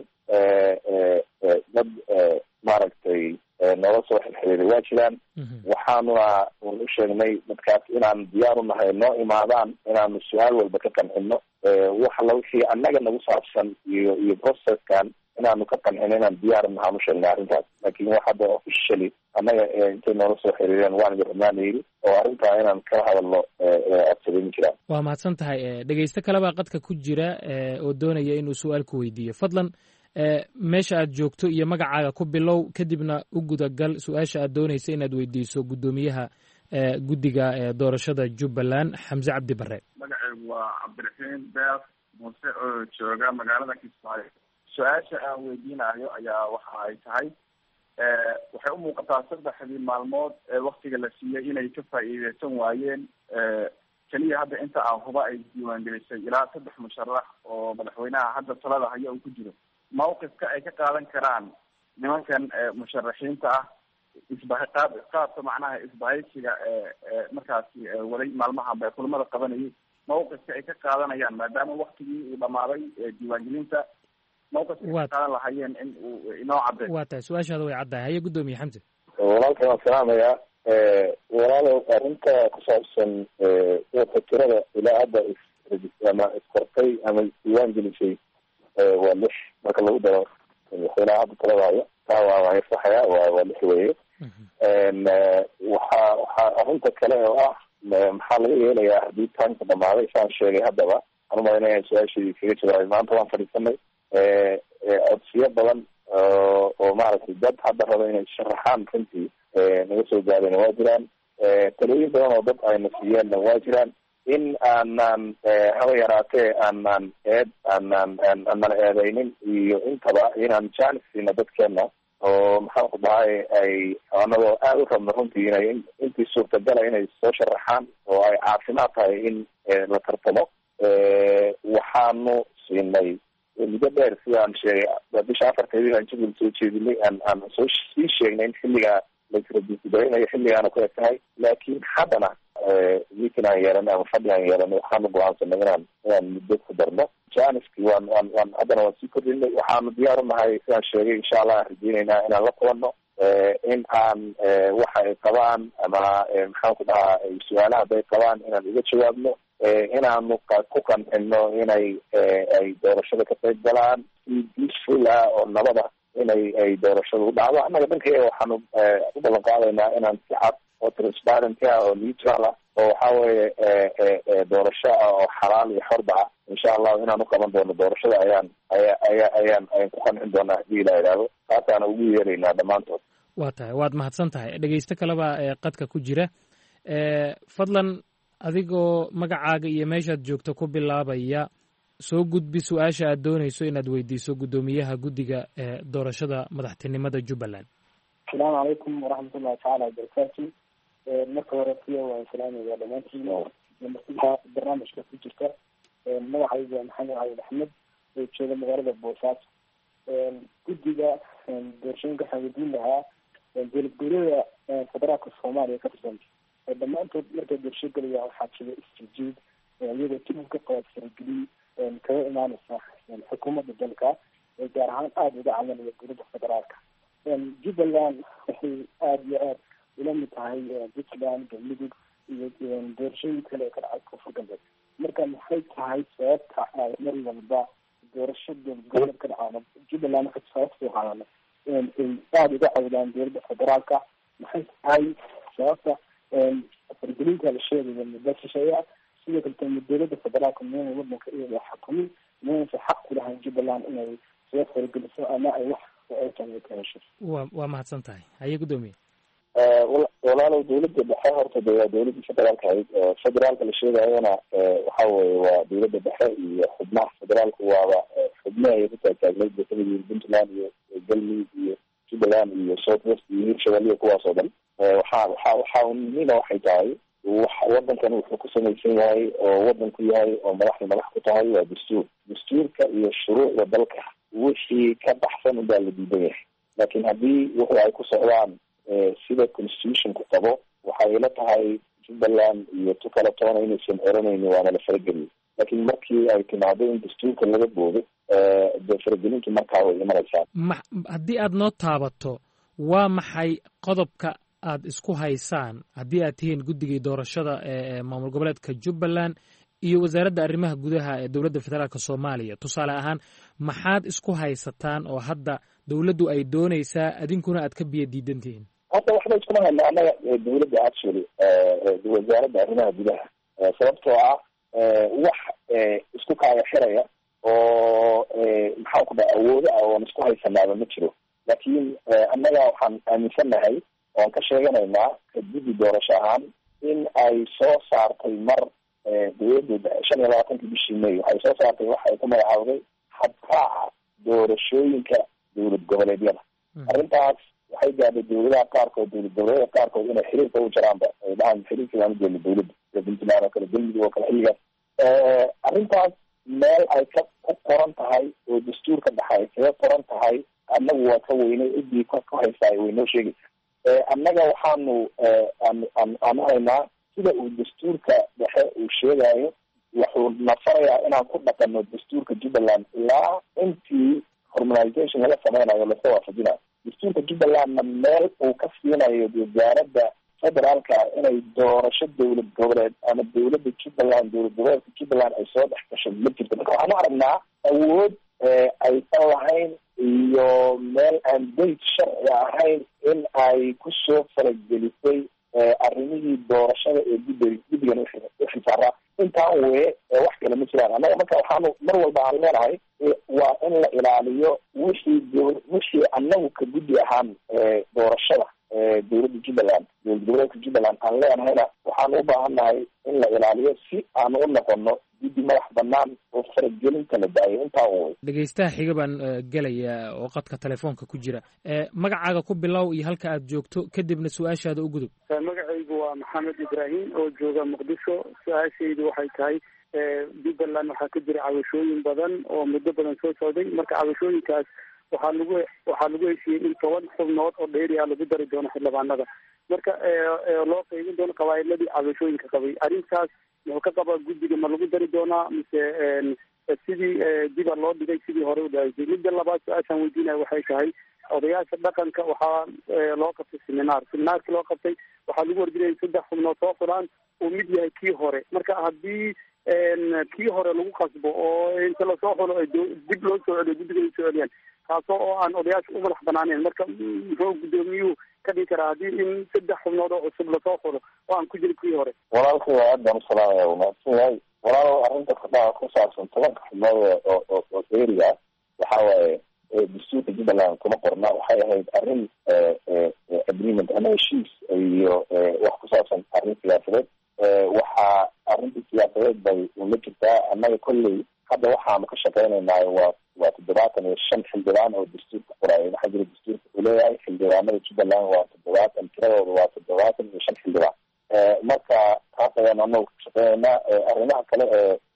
Speaker 4: dad maaragtay noola soo xirxiriiray waa jiraan. waxaanuna un u sheegnay dadkaas inaan diyaar u nahay noo imaadaan inaanu su-aal walba ka qancino. wax la wixii annaga nagu saabsan iyo iyo processkan inaanu ka qancino inaan diyaar nahaan u sheegnay arrintaas. laakiin wax hadda officially annaga intay noola soo xiriireen waan idin rabnaana yidhi oo arrintaa inaan kala hadalno codsaday ma jiraan.
Speaker 11: waa mahadsan tahay. dhegeysto kalebaa qadka ku jira oo doonaya inuu su-aal ku weydiiyo. fadlan meesha aad joogto iyo magacaaga ku bilow kadibna u gudagal su-aasha aad doonaysa inaad weydiiso guddoomiyaha guddiga doorashada jubbaland xamse cabdi bare.
Speaker 13: magacaygu waa cabdiraxiin beer muuse oo jooga magaalada kismaayo. su-aasha aan weydiinayo ayaa waxa ay tahay waxay u muuqataa saddexdii maalmood ee waktiga la siiyey inay ka faa'iideysan waayeen. keliya hadda inta aan huba ay diiwaangelisay ilaa saddex musharax oo madaxweynaha hadda talada haya uu ku jiro. mawqifka ay ka qaadan karaan nimankan musharaxiinta ah isbaha qaab qaabka macnaha isbahaysiga markaasi walay maalmahanba kulamada qabanayay mawqifka ay ka qaadanayaan maadaama waktigii uu dhamaaday diiwaangelinta mawqifka ay ka qaadan lahayeen in uu inoo cadday.
Speaker 11: waa tahay su-aashaada way caddahay. haye guddoomiye xamse.
Speaker 4: walaalkan waan salaamayaa. walaalow arrinta ku saabsan fatirada ilaa hadda ama iskortay ama isdiiwaan gelisay waa lix marka lagu daro madaxweynaha hadda talada hayo taa waa waa saxaya waa waa lix weeye waxaa waxaa arrinta kale oo ah maxaa laga yeelayaa haddii taanka dhamaaday saan sheegay haddaba aan umaynaya su-aashii kaga jawaabay maanta waan fadhiisanay codsiyo badan oo maaragtay dad hadda raba inay sharaxaan runtii naga soo gaadeen waa jiraan talooyin badan oo dad ayna siiyeenna waa jiraan in aanan haba yaraatee aanan eed aanan aanan eedeynin iyo intaba inaan jaanis siino dadkeena oo maxaan ku dhahay ay anagoo aada u rabno runtii inay intii suurtagala inay soo sharaxaan oo ay caafimaad tahay in la tartamo waxaanu siinay muddo dheer sidaan sheegay bisha afarteedii aan jadwal soo jeedinay aan aan soo sii sheegnay in xilligaa laisradisdaraynayo xilligaana ku eg tahay laakiin haddana meeting aan yeelanay ama fadhi aan yeelanay waxaanu go-aansanay inaan inaan muddo ku darno janiski waan waan waan haddana waan sii kordhinay waxaanu diyaar unahay sidaan sheegay insha allah aan rajeyneynaa inaan la kulanno in aan waxa ay qabaan ama maxaan ku dhahaa su-aalaha hadday qabaan inaan uga jawaabno inaanu ku qancino inay ay doorashada ka qayb galaan si peaceful ah oo nabada inay ay doorashada u dhacdo annaga dhankayga waxaanu u ballan qaadaynaa inaan si cad oo transparent ah oo neutral ah oo waxa weeye doorasho ah oo xalaal iyo xorba ah insha allahu inaan u qaban doono doorashada ayaan aya aya ayaan ayaan ku qancin doonaa hadii la idhaahdo taasaana ugu yeeraynaa dhammaantood
Speaker 11: waa tahay waad mahadsan tahay dhegeysto kaleba qadka ku jira fadlan adigoo magacaaga iyo meeshaad joogto ku bilaabaya soo gudbi su-aasha aad doonayso inaad weydiiso guddoomiyaha guddiga doorashada madaxtinimada jubbaland
Speaker 14: asalaamu calaykum waraxmatullahi tacaala wabarakaatu marka hore siya waan salaamaya dhamaantiin martida barnaamijka ku jirta magacayga maxamed cali axmed oo jooga magaalada boosaaso guddiga doorashooyinka waxaan weydiin lahaa dowlad goboleeda federaalka soomaaliya ka tirsan dhammaantood markay doorasho gelaya waxaa jira isjiid iyadoo timid ka qaad faragelin kaga imaaneysa xukuumadda dalka gaar ahaan aada uga camalaya dowladda federaalka jubbaland waxay aada iyo aada ula mid tahay puntland galmudug iyo doorashooyin kale ee ka dhacay koonfur galbeed marka maxay tahay sababta ay mar walba doorasho dowlad goboleed ka dhacaan jubbaland waxay sabab soo qaadana ay aada uga cawdaan dowladda federaalka maxay tahay sababta fargelinta la sheegaya muddo shisheeya sidoo kale dowladda federaalka meena wadanka iyada xukumin meenasa xaq ku lahayn jubbaland inay soo fargeliso ama ay wax ka hesho
Speaker 11: wa waa mahadsan tahay haye guddoomiye
Speaker 4: walaalow dowladda dhexe horta de waa dowladda federaalka ahayd federaalka la sheegayona waxa weye waa dowladda dhexe iyo xubnaha federaalku waaba xubnaha ay ku taagtaagnayd bay kamid yihiin puntland iyo galmudug iyo jubbaland iyo south west iyo hirshabelle kuwaas oo dhan waxaa waxaa waxaa unina waxay tahay wadankan wuxuu ku samaysan yahay oo wadanku yahay oo madaxda madax ku tahay waa dastuur dastuurka iyo shuruucda dalka wixii ka baxsan unbaa la diidan yahay laakiin haddii wuxuu ay ku socdaan sida constitutionku qabo waxay ila tahay jubbaland iyo tu kala toona inaysan oranayni waana la farageliyo laakiin markii ay timaado in dastuurka laga boodo de faragelintu markaa way imanaysaa
Speaker 11: ma haddii aada noo taabato waa maxay qodobka aada isku haysaan haddii aad tihiin guddigii doorashada ee maamul goboleedka jubbaland iyo wasaaradda arrimaha gudaha ee dowladda federaalka soomaaliya tusaale ahaan maxaad isku haysataan oo hadda dowladdu ay doonaysaa adinkuna aad ka biyo diidan tihiin
Speaker 4: hadda waxba iskuma hayno annaga dowladda actually wasaaradda arrimaha gudaha sababtoo ah wax isku kaaya xiraya oo maxaan ku dhaha awoodo ah oon isku haysanaaba ma jiro laakiin annaga waxaan aaminsannahay oan ka sheeganaynaa guddi doorasho ahaan in ay soo saartay mar dowladda shan iyo labaatanka bishii may waxay soo saartay waxa ay ku magacaawday habkaaca doorashooyinka dowlad goboleedyada arrintaas waxay gaadhay dowladaha qaarkood dowlad goboleedyada qaarkood inay xiriirka u jaraanba ay dhahaan xiriirka aan ujeedno dowladda puntland oo kale galmudug oo kale xilligaas arrintaas meel ay ka ku qoran tahay oo dastuurka dhexa ay kaga qoran tahay annagu waa ka weynay ciddii ka ku haysaa way noo sheegaysa annaga waxaanu aan aanahaynaa sida uu dastuurka dhexe uu sheegayo wuxuu na farayaa inaan ku dhaqano dastuurka jubbaland ilaa intii harmonization laga sameynayo laska waafajinayo dastuurka jubbalandna meel uu ka siinayo wasaaradda federaalka inay doorasho dowlad goboleed ama dowladda jubbaland dowlad goboleedka jubbaland ay soo dhex gashay ma jirto marka waxaan u aragnaa awood aysan lahayn iyo meel aan dayt sharci ahayn in ay kusoo faragelisay arrimihii doorashada ee guddi guddigan uxilsaaraa intaan weye wax kale ma jiraan annaga marka waxaanu mar walba aan leenahay waa in la ilaaliyo wixii wixii annagu ka guddi ahaan doorashada dowladda jubbaland dowlad goboleedka jubbaland aan leenahayna waxaanu u baahannahay in la ilaaliyo si aanu u noqono guddi madax banaan oo faragelinta la daayo intaa wey
Speaker 11: dhegaystaha xiga baan gelaya oo qadka telefoonka ku jira magacaaga ku bilow iyo halka aad joogto kadibna su-aashaada u gudub
Speaker 12: magacaygu waa maxamed ibraahim oo jooga muqdisho su-aashaydu waxay tahay jubbaland waxaa ka jira cabashooyin badan oo muddo badan soo socday marka cabashooyinkaas waxaa lagu waxaa lagu heshiiyey in toban xubnood oo dheeri ah lagu dari doono xildhibaanada marka loo qaybin doono qabaa'iladii cabashooyinka qabay arrintaas muxuu ka qabaa guddiga ma lagu dari doonaa mise sidii diba loo dhigay sidii hore u dhahaysay midda labaad su-aashaan weydiinaya waxay tahay odayaasha dhaqanka waxaa loo qabtay seminaar seminaarkii loo qabtay waxaa lagu wargeliyay saddex xubnood soo fulaan uu mid yahay kii hore marka haddii kii hore lagu qasbo oo inta lasoo xulo ay dib loo soo celiyo guddiga ay soo celiyaan taasoo oo aan odayaasha u madax banaaneen marka muxuu guddoomiyuhu ka dhigi karaa haddii in saddex xubnood oo cusub lasoo xulo oo aan ku jirin kii hore
Speaker 4: walaalkay aad baan usalaamaya umahadsan yahay walaal arrinta kudhaa ku saabsan tobanka xubnood oo oo oo dheeriga waxa waaye dastuurka jubbaland kuma qorna waxay ahayd arrin agreement ama heshiis iyo wax ku saabsan arrin siyaasadeed waxaa arrintii siyaasadeed bay ula jirtaa annaga kolley hadda waxaanu ka shaqeynaynaa waa waa toddobaatan iyo shan xildhibaan oo dastuurka qoraayo waxaa jira dastuurka uu leeyahay xildhibaanada jubbaland waa toddobaatan tiradooda waa toddobaatan iyo shan xildhibaan marka taas ayaan anagu ka shaqeynaynaa arrimaha kale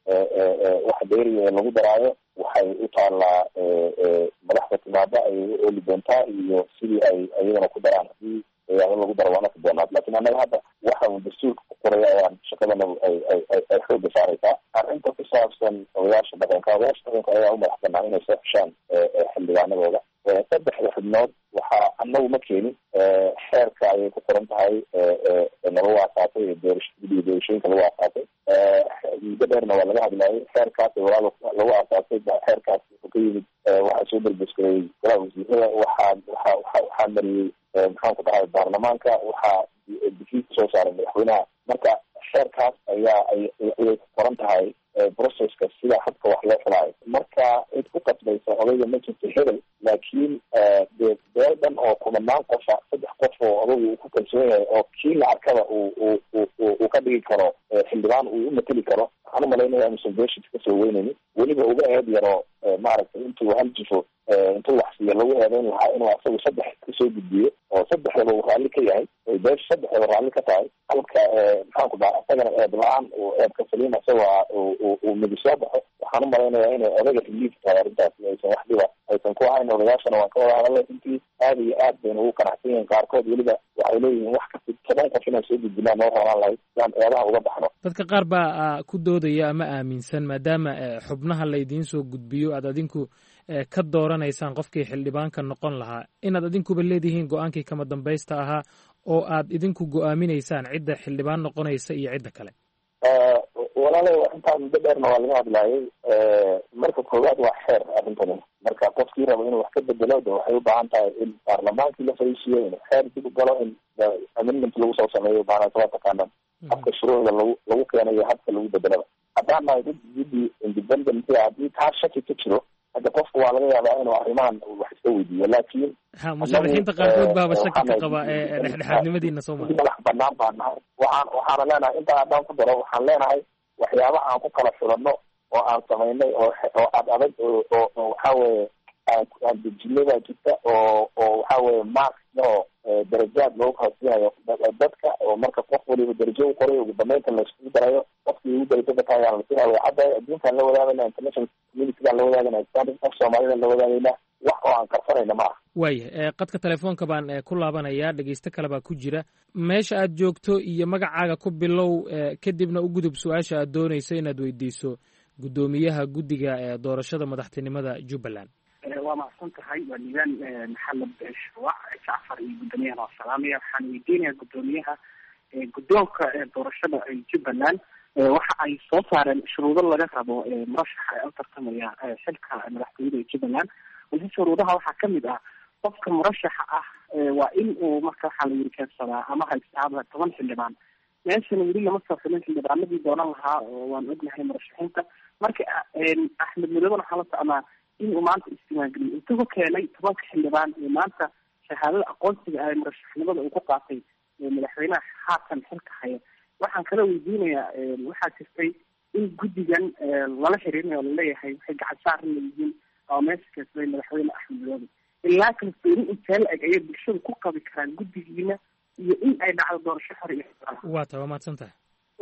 Speaker 4: ee waxa dheeriga ee lagu daraayo waxay u taallaa madaxda timaada ayay u ooli doontaa iyo sidii ay ayagana ku daraan hadii in lagu daro waana ka doonaad lakin annaga hadda waxa uu dastuurka ku qoraya ayaan shaqadana ay ay ay xooga saaraysaa arrinta ku saabsan odayaasha dhaqanka odayaasha dhaqanka ayaa u madax banaan inay soo xushaan xildhibaanadooda saddexda xubnood waxaa annagu ma keenin xeerka ayay ku qoran tahay nalagu aasaasay doorasho guddiga doorashooyinka lagu aasaasay muddo dheerna waa laga hadlaayay xeerkaas walaal lagu aasaasay xeerkaas wuxuu ka yimid waxaa soo berbeskareeyey golaha wasiirada waxaa waxaa waxaa waxaa mariyey maxaan ku dhahay baarlamaanka waxaa dikiis soo saaray madaxweynaha marka xeerkaas ayaa ayay ku qoran tahay processka sida habka wax loo xulaayo marka cid ku qasbaysa odayga ma jirto hebel laakiin dee beel dhan oo kumanaan qofa saddex qof oo odagu uu ku kalsoon yahay oo kii la arkaba uu uu uu ka dhigi karo xildhibaan uu u mateli karo waxaan umalaynaya inuusan beeshis kasoo weynaynin weliba uga eed yaro maaragtay intuu hal jifo intuu wax siiyo lagu eedeyn lahaa inuu asagu saddex kasoo gudbiyo oo saddexdaba uu raalli ka yahay oy beesha saddexdaba raalli ka tahay halka maxaan ku dhaha isagana eed la-aan uu eedka saliim isaga uu midi soo baxo waxaan umalaynaya inay odaga reliif tahay arrintaasi aysan wax dhiba aysan ku ahayn odayaashana waan ka wada hadalay intii aada iyo aad bayna ugu qanacsan yihiin qaarkood weliba waxay leeyihiin wax kasta toban qof inaan soo gudbinaan noo rabaan lahayd siaan eedaha uga baxno
Speaker 11: dadka qaar baa ku doodaya ama aaminsan maadaama xubnaha laydiin soo gudbiyo aad adinku ka dooranaysaan qofkii xildhibaanka noqon lahaa inaad adinkuba leedihiin go-aankii kama dambaysta ahaa oo aad idinku go-aaminaysaan cidda xildhibaan noqonaysa iyo cidda kale
Speaker 4: walaala intaa muddo dheerna waa laga hadlaayay marka koowaad waa xeer arrintani marka qofkii rabo inuu wax ka bedelo de waxay u baahan tahay in baarlamaankii la fariisiyo inuu xeer dib u galo in amendment lagu soo sameeyo maanaa waa taqaanaan habka shuruucda lagu lagu keenayo habka lagu bedelada haddaan nahay dad guddi independent haddii taa shaki ka jiro hadda qofku waa laga yaabaa inuu arrimahan wax iska weydiiyo laakiin
Speaker 11: ha musharaxiinta qaarkood baaba shaki ka qaba ee dhexdhexaadnimadiina soo maa
Speaker 4: madax banaan baan nahay waxaan waxaana leenahay intaa haddaan ku daro waxaan leenahay waxyaabaha aan ku kala xulanno oo aan samaynay oo oo ad adag oo oo waxa weeye aan aan dejinay baa jirta oo oo waxa weeye marks oo darajaad loogu kala siinayo dadka oo marka qof waliba darajo u qoray ugu dambeynta la iskugu darayo qofkii ugu darajada ka ayaa la siinayo way caddahay adduunkaan la wadaagayna international communitygaan la wadaagayna islamic af soomaalida la wadaagayna wax oo aan qarsanayna ma aha
Speaker 11: waaya qadka telefoonka baan ku laabanayaa dhegeysto kale baa ku jira meesha aad joogto iyo magacaaga ku bilow kadibna u gudub su-aasha aad doonayso inaad weydiiso guddoomiyaha guddiga doorashada madaxtinimada jubbaland
Speaker 15: waa macsan tahay waa niidaan maxamed shuwac jacfar iyo guddoomiyahan waa salaamaya waxaan weydiinayaa guddoomiyaha guddoonka doorashada jubbaland waxa ay soo saareen shuruudo laga rabo murashaxa ee u tartamaya xilka madaxtooyada jubbaland wasi shuruudaha waxaa kamid ah qofka murashaxa ah waa in uu marka waxaa la yiri keebsadaa ama haystaaba toban xildhibaan meeshana weli lama soo filin xildhibaanadii doonan lahaa oo waan ognahay murashaxiinta marka axmed madooben waxaa la socnaa in uu maanta isdiiwaangeliyo intuu keenay tobanka xildhibaan ee maanta shahaadada aqoonsiga ah ee murashaxnimada uu ku qaatay madaxweynaha haatan xilka haya waxaan kala weydiinayaa waxaa jirtay in guddigan lala xiriirinayo laleeyahay waxay gacan saar leeyihiin oo meesha keensday madaxweyne axmed madoobe ilaa kalsooni intee la eg ayay bulshada ku qabi karaan guddigiina iyo in ay dhacdo doorasho xor iyo
Speaker 11: waa taa waa mahadsan tahay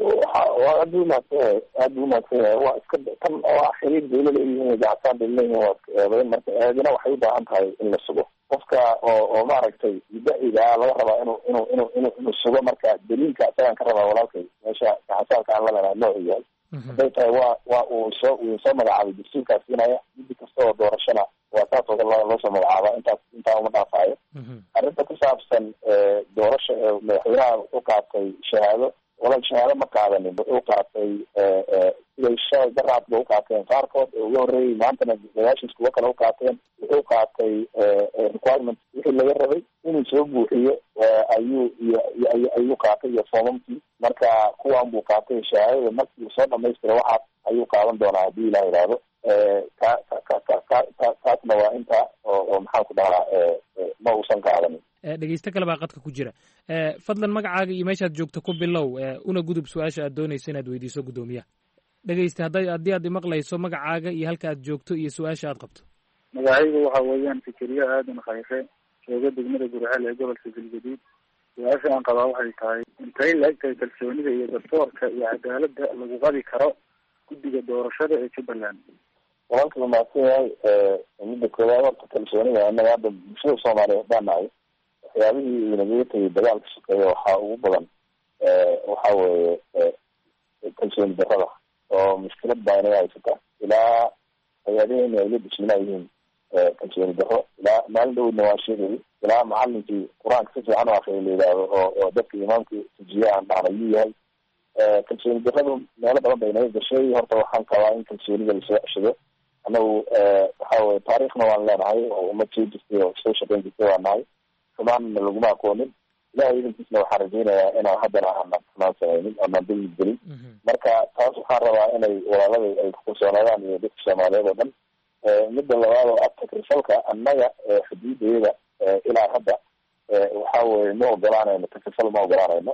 Speaker 4: waa aad buu mahadsan yahay aad buu mahadsan yahay waa iska tan waa xiriir dawlada iyo gacansaar bay leeyihiin waa iska eedayn marka eedina waxay u baahan tahay in la sugo qofka oo oo maaragtay da-iga laga rabaa inuu inuu inuu inuu inuu sugo marka daliilka isagaan ka rabaa walaalkay meesha gacansaarka aan ladana noocu yahay haday tahay waa waa uu soo uu soo magacaabay dastuurkaas siinaya guddi kasta oo doorashana waa taas oo kale loo soo magacaaba intaas intaa uma dhaafaayo arrinta ku saabsan doorasha madaxweynaha u qaatay shahaado walal shahaado ma qaadanin wuxuu qaatay siday shalay daraadba u qaateen qaarkood ee uga horreeyey maantana gadaashiis kuwo kale u qaateen wuxuu qaatay requirement wixii laga rabay inuu soo buuxiyo ayuu iyo ayuu qaatay iyo foomamkii marka kuwan buu qaatay shahaadada markii uu soo dhamaystira waxaas ayuu qaadan doonaa haddii ilah yidhaahdo ka ka ka ka ka taasna waa inta oo oo maxaan ku dhahaa ma uusan qaadanin
Speaker 11: dhegeysto kale baa qadka ku jira fadlan magacaaga iyo meeshaad joogto ku bilow una gudub su-aasha aad doonayso inaad weydiiso guddoomiyaha dhegeysta hadday haddii aad imaqlayso magacaaga iyo halka aad joogto iyo su-aasha aad qabto
Speaker 16: magacaygu waxa weeyaan fikriye aadan khayre jooga degmada gurceel ee gobolka galgaduud su-aasha aan qabaa waxay tahay intay la eg tahay kalsoonida iyo dastuurka iyo cadaaladda lagu qabi karo guddiga doorashada ee jubbaland
Speaker 4: walaalka la mahadsan yahay midda koowaad horta kalsoonida annaga hadda bulshada soomaaliyeed haddaan nahay waxyaabihii inagaga tegay dagaalka sokeeya waxaa ugu badan waxa weeye kalsooni darrada oo mushkilad baa inaga haysata ilaa hay-adaheena ay la dejinaa yihiin kalsooni darro ilaa maalin dhowdna waa sheegayay ilaa macalinkii qur-aanka si fiican u akriya la yidhaahdo oo oo dadka imaamka tujiye aan dhahna yuu yahay kalsooni darradu meelo badan bay inaga gashay horta waxaan qabaa in kalsoonida lasoo ceshado annagu waxa weye taariikhna waan leenahay oo umad soo jirtay oo soo shaqeyn jirtay waan nahay xumaanna laguma aqoonin ilahay idankiisna waxaan rajaynayaa inaan haddana aanan xumaan samaynin aanan dawid gelin marka taas waxaan rabaa inay walaalada ay ku kalsoonaadaan iyo dadka soomaaliyeed oo dhan midda labaad oo takrifalka annaga xuduudayada ilaa hadda waxa weye ma ogolaanayno takrifal ma ogolaanayno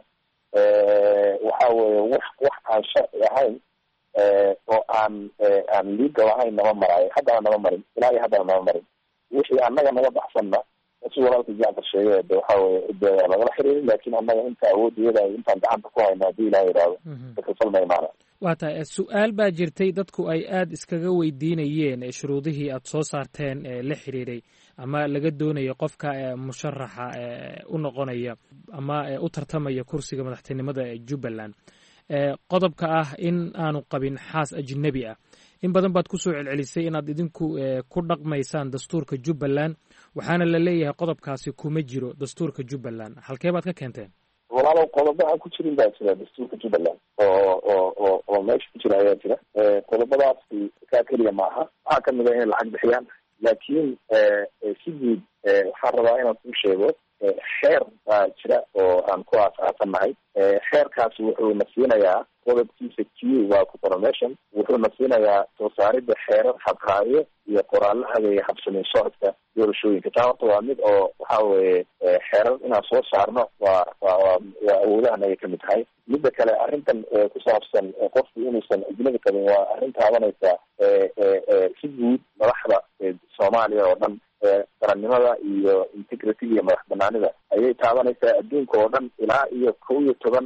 Speaker 4: waxa weye wax wax aan sharci ahayn oo aan aan legal ahayn nama maraayo haddana nama marin ilaa iyo haddana nama marin wixii annaga naga baxsanna si walaalka jacfar sheegay de waxa weye ideeda lagala xiriirin laakin annaga inta awoodiyada intaan gacanta ku hayna haddii ilaha yidhaahdo takrifal ma imaana
Speaker 11: waa tahay su-aal baa jirtay dadku ay aada iskaga weydiinayeen shuruudihii aada soo saarteen la xiriiray ama laga doonayo qofka musharaxa u noqonaya ama u tartamaya kursiga madaxtinimada ee jubbaland qodobka ah in aanu qabin xaas ajnebi ah in badan baad kusoo celcelisay inaad idinku ku dhaqmaysaan dastuurka jubbaland waxaana la leeyahay qodobkaasi kuma jiro dastuurka jubbaland halkee baad ka keenteen
Speaker 4: walaalow qodobo aan ku jirin baa jira dastuurka jubbaland oo oo oo oo meesha ku jira ayaa jira qodobadaasi kaa keliya ma aha waxaa kamid a inay lacag bixiyaan laakiin si guud waxaan rabaa inaan ku sheego xeer baa jira oo aan ku aasaasannahay xeerkaasi wuxuu na siinayaa qodobkiisa q waa confirmation wuxuu na siinayaa soo saaridda xeerar habraayo iyo qoraallo hageeya habsamin socodka doorashooyinka taa horta waa mid oo waxa weye xeerar inaan soo saarno waa waa waa waa awoodahan ayay kamid tahay midda kale arrintan ku saabsan qofku inuusan ajnabi qabin waa arrin taabanaysa si guud madaxda soomaaliya oo dhan qarannimada iyo integrity iyo madax banaanida ayay taabanaysaa adduunka oo dhan ilaa iyo kow iyo toban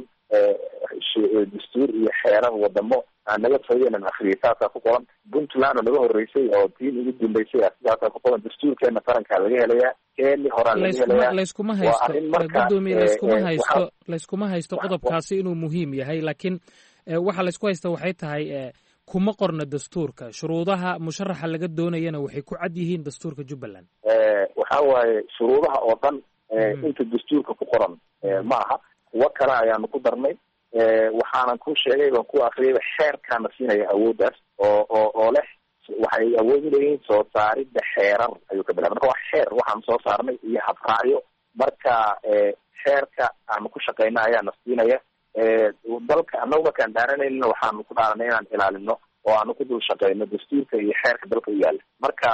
Speaker 4: dastuur iyo xeerar wadamo aan naga fayeenan akriyay saasaa ku qoran puntland oo naga horeysay oo tiin ugu dambeysay saasaa ku qoran dastuurkeena qarankaa laga helayaa keeni horaa laga helayaa
Speaker 11: layskuma haysto gudoomiye layskuma haysto layskuma haysto qodobkaasi inuu muhiim yahay laakiin waxa laysku haysta waxay tahay kuma qorna dastuurka shuruudaha musharaxa laga doonayana waxay ku cad yihiin dastuurka jubbaland
Speaker 4: waxa waaye shuruudaha oo dhan inta dastuurka ku qoran ma aha kuwo kale ayaanu ku darnay waxaanan ku sheegay baan ku akriyayba xeerkaana siinaya awooddaas oo oo oo leh waxay awood u leeyihiin soo saaridda xeerar ayuu ka bilaabay marka waa xeer waxaan soo saarnay iyo habraacyo marka xeerka aanu ku shaqeyna ayaana siinaya dalka anagu markaan dhaaranayna waxaanu ku dhaaranay inaan ilaalino oo aanu ku dul shaqeyno dastuurka iyo xeerka dalka u yaala marka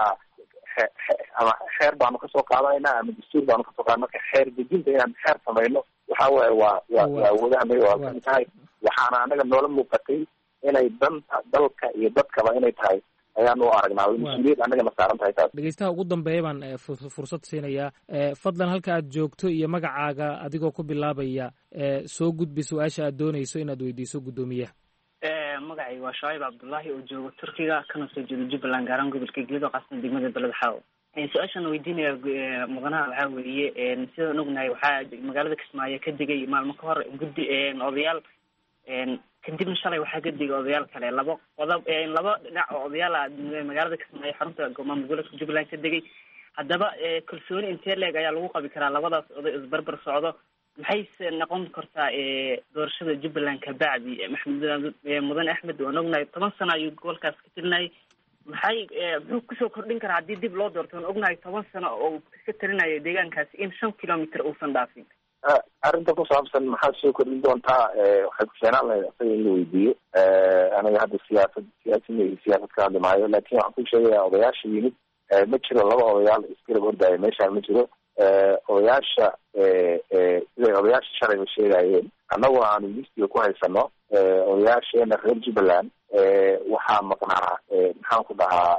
Speaker 4: ama xeer baanu kasoo qaadanayna ama dastuur baanu kasoo qaadana marka xeer dejinta inaan xeer samayno waxa waaye waa waa waa awoodaha may waa kamid tahay waxaana anaga noola muuqatay inay danta dalka iyo dadkaba inay tahay ayaanu u aragnaa mas-uuliyad annagana saaran tahay taas
Speaker 11: dhegeystaha ugu dambeeya baan fursad siinayaa fadlan halka aad joogto iyo magacaaga adigoo ku bilaabaya soo gudbi su-aasha aad doonayso inaad weydiiso guddoomiyaha
Speaker 17: magacay waa shacaib cabdullaahi oo jooga turkiga kana soo jeeda jubbaland gaaraan gobolka gedo qaasna degmada beled xaawo su-aashaan weydiinaya mudanaha waxaa weeye sidaan ognahay waxaa magaalada kismaayo ka degay maalmo ka hor guddi odayaal kadibna shalay waxaa ka degay odayaal kale laba qodob laba dhinac oo odayaal ah magaalada kismaayo xarunta maamul goboleedka jubbaland ka degay haddaba kalsooni intee leeg ayaa lagu qabi karaa labadaas oday isbarbar socdo maxayse noqon kartaa doorashada jubbaland kabacdi maxamed mudane axmed waan ognahay toban sano ayuu gobolkaas ka tilinayay maxay muxuu kusoo kordhin karaa haddii dib loo doorto waan ognahay toban sano oo ka talinayo deegaankaasi in shan kilomitr uusan dhaafin
Speaker 4: arrinta ku saabsan maxaad soo kordhin doontaa waxay ku keenaan lahayd asaga in la weydiiyo aniga hadda siyaasad siyaasi siyaasad ka hadli maayo laakin waxaan ku sheegayaa odayaasha yimid ma jiro laba odayaal isgarab ordaayo meeshaan ma jiro odayaasha siday odayaasha shalayba sheegayeen annagoo aanu listiga ku haysano odayaasheena reer jubbaland waxaa maqnaa maxaan ku dhahaa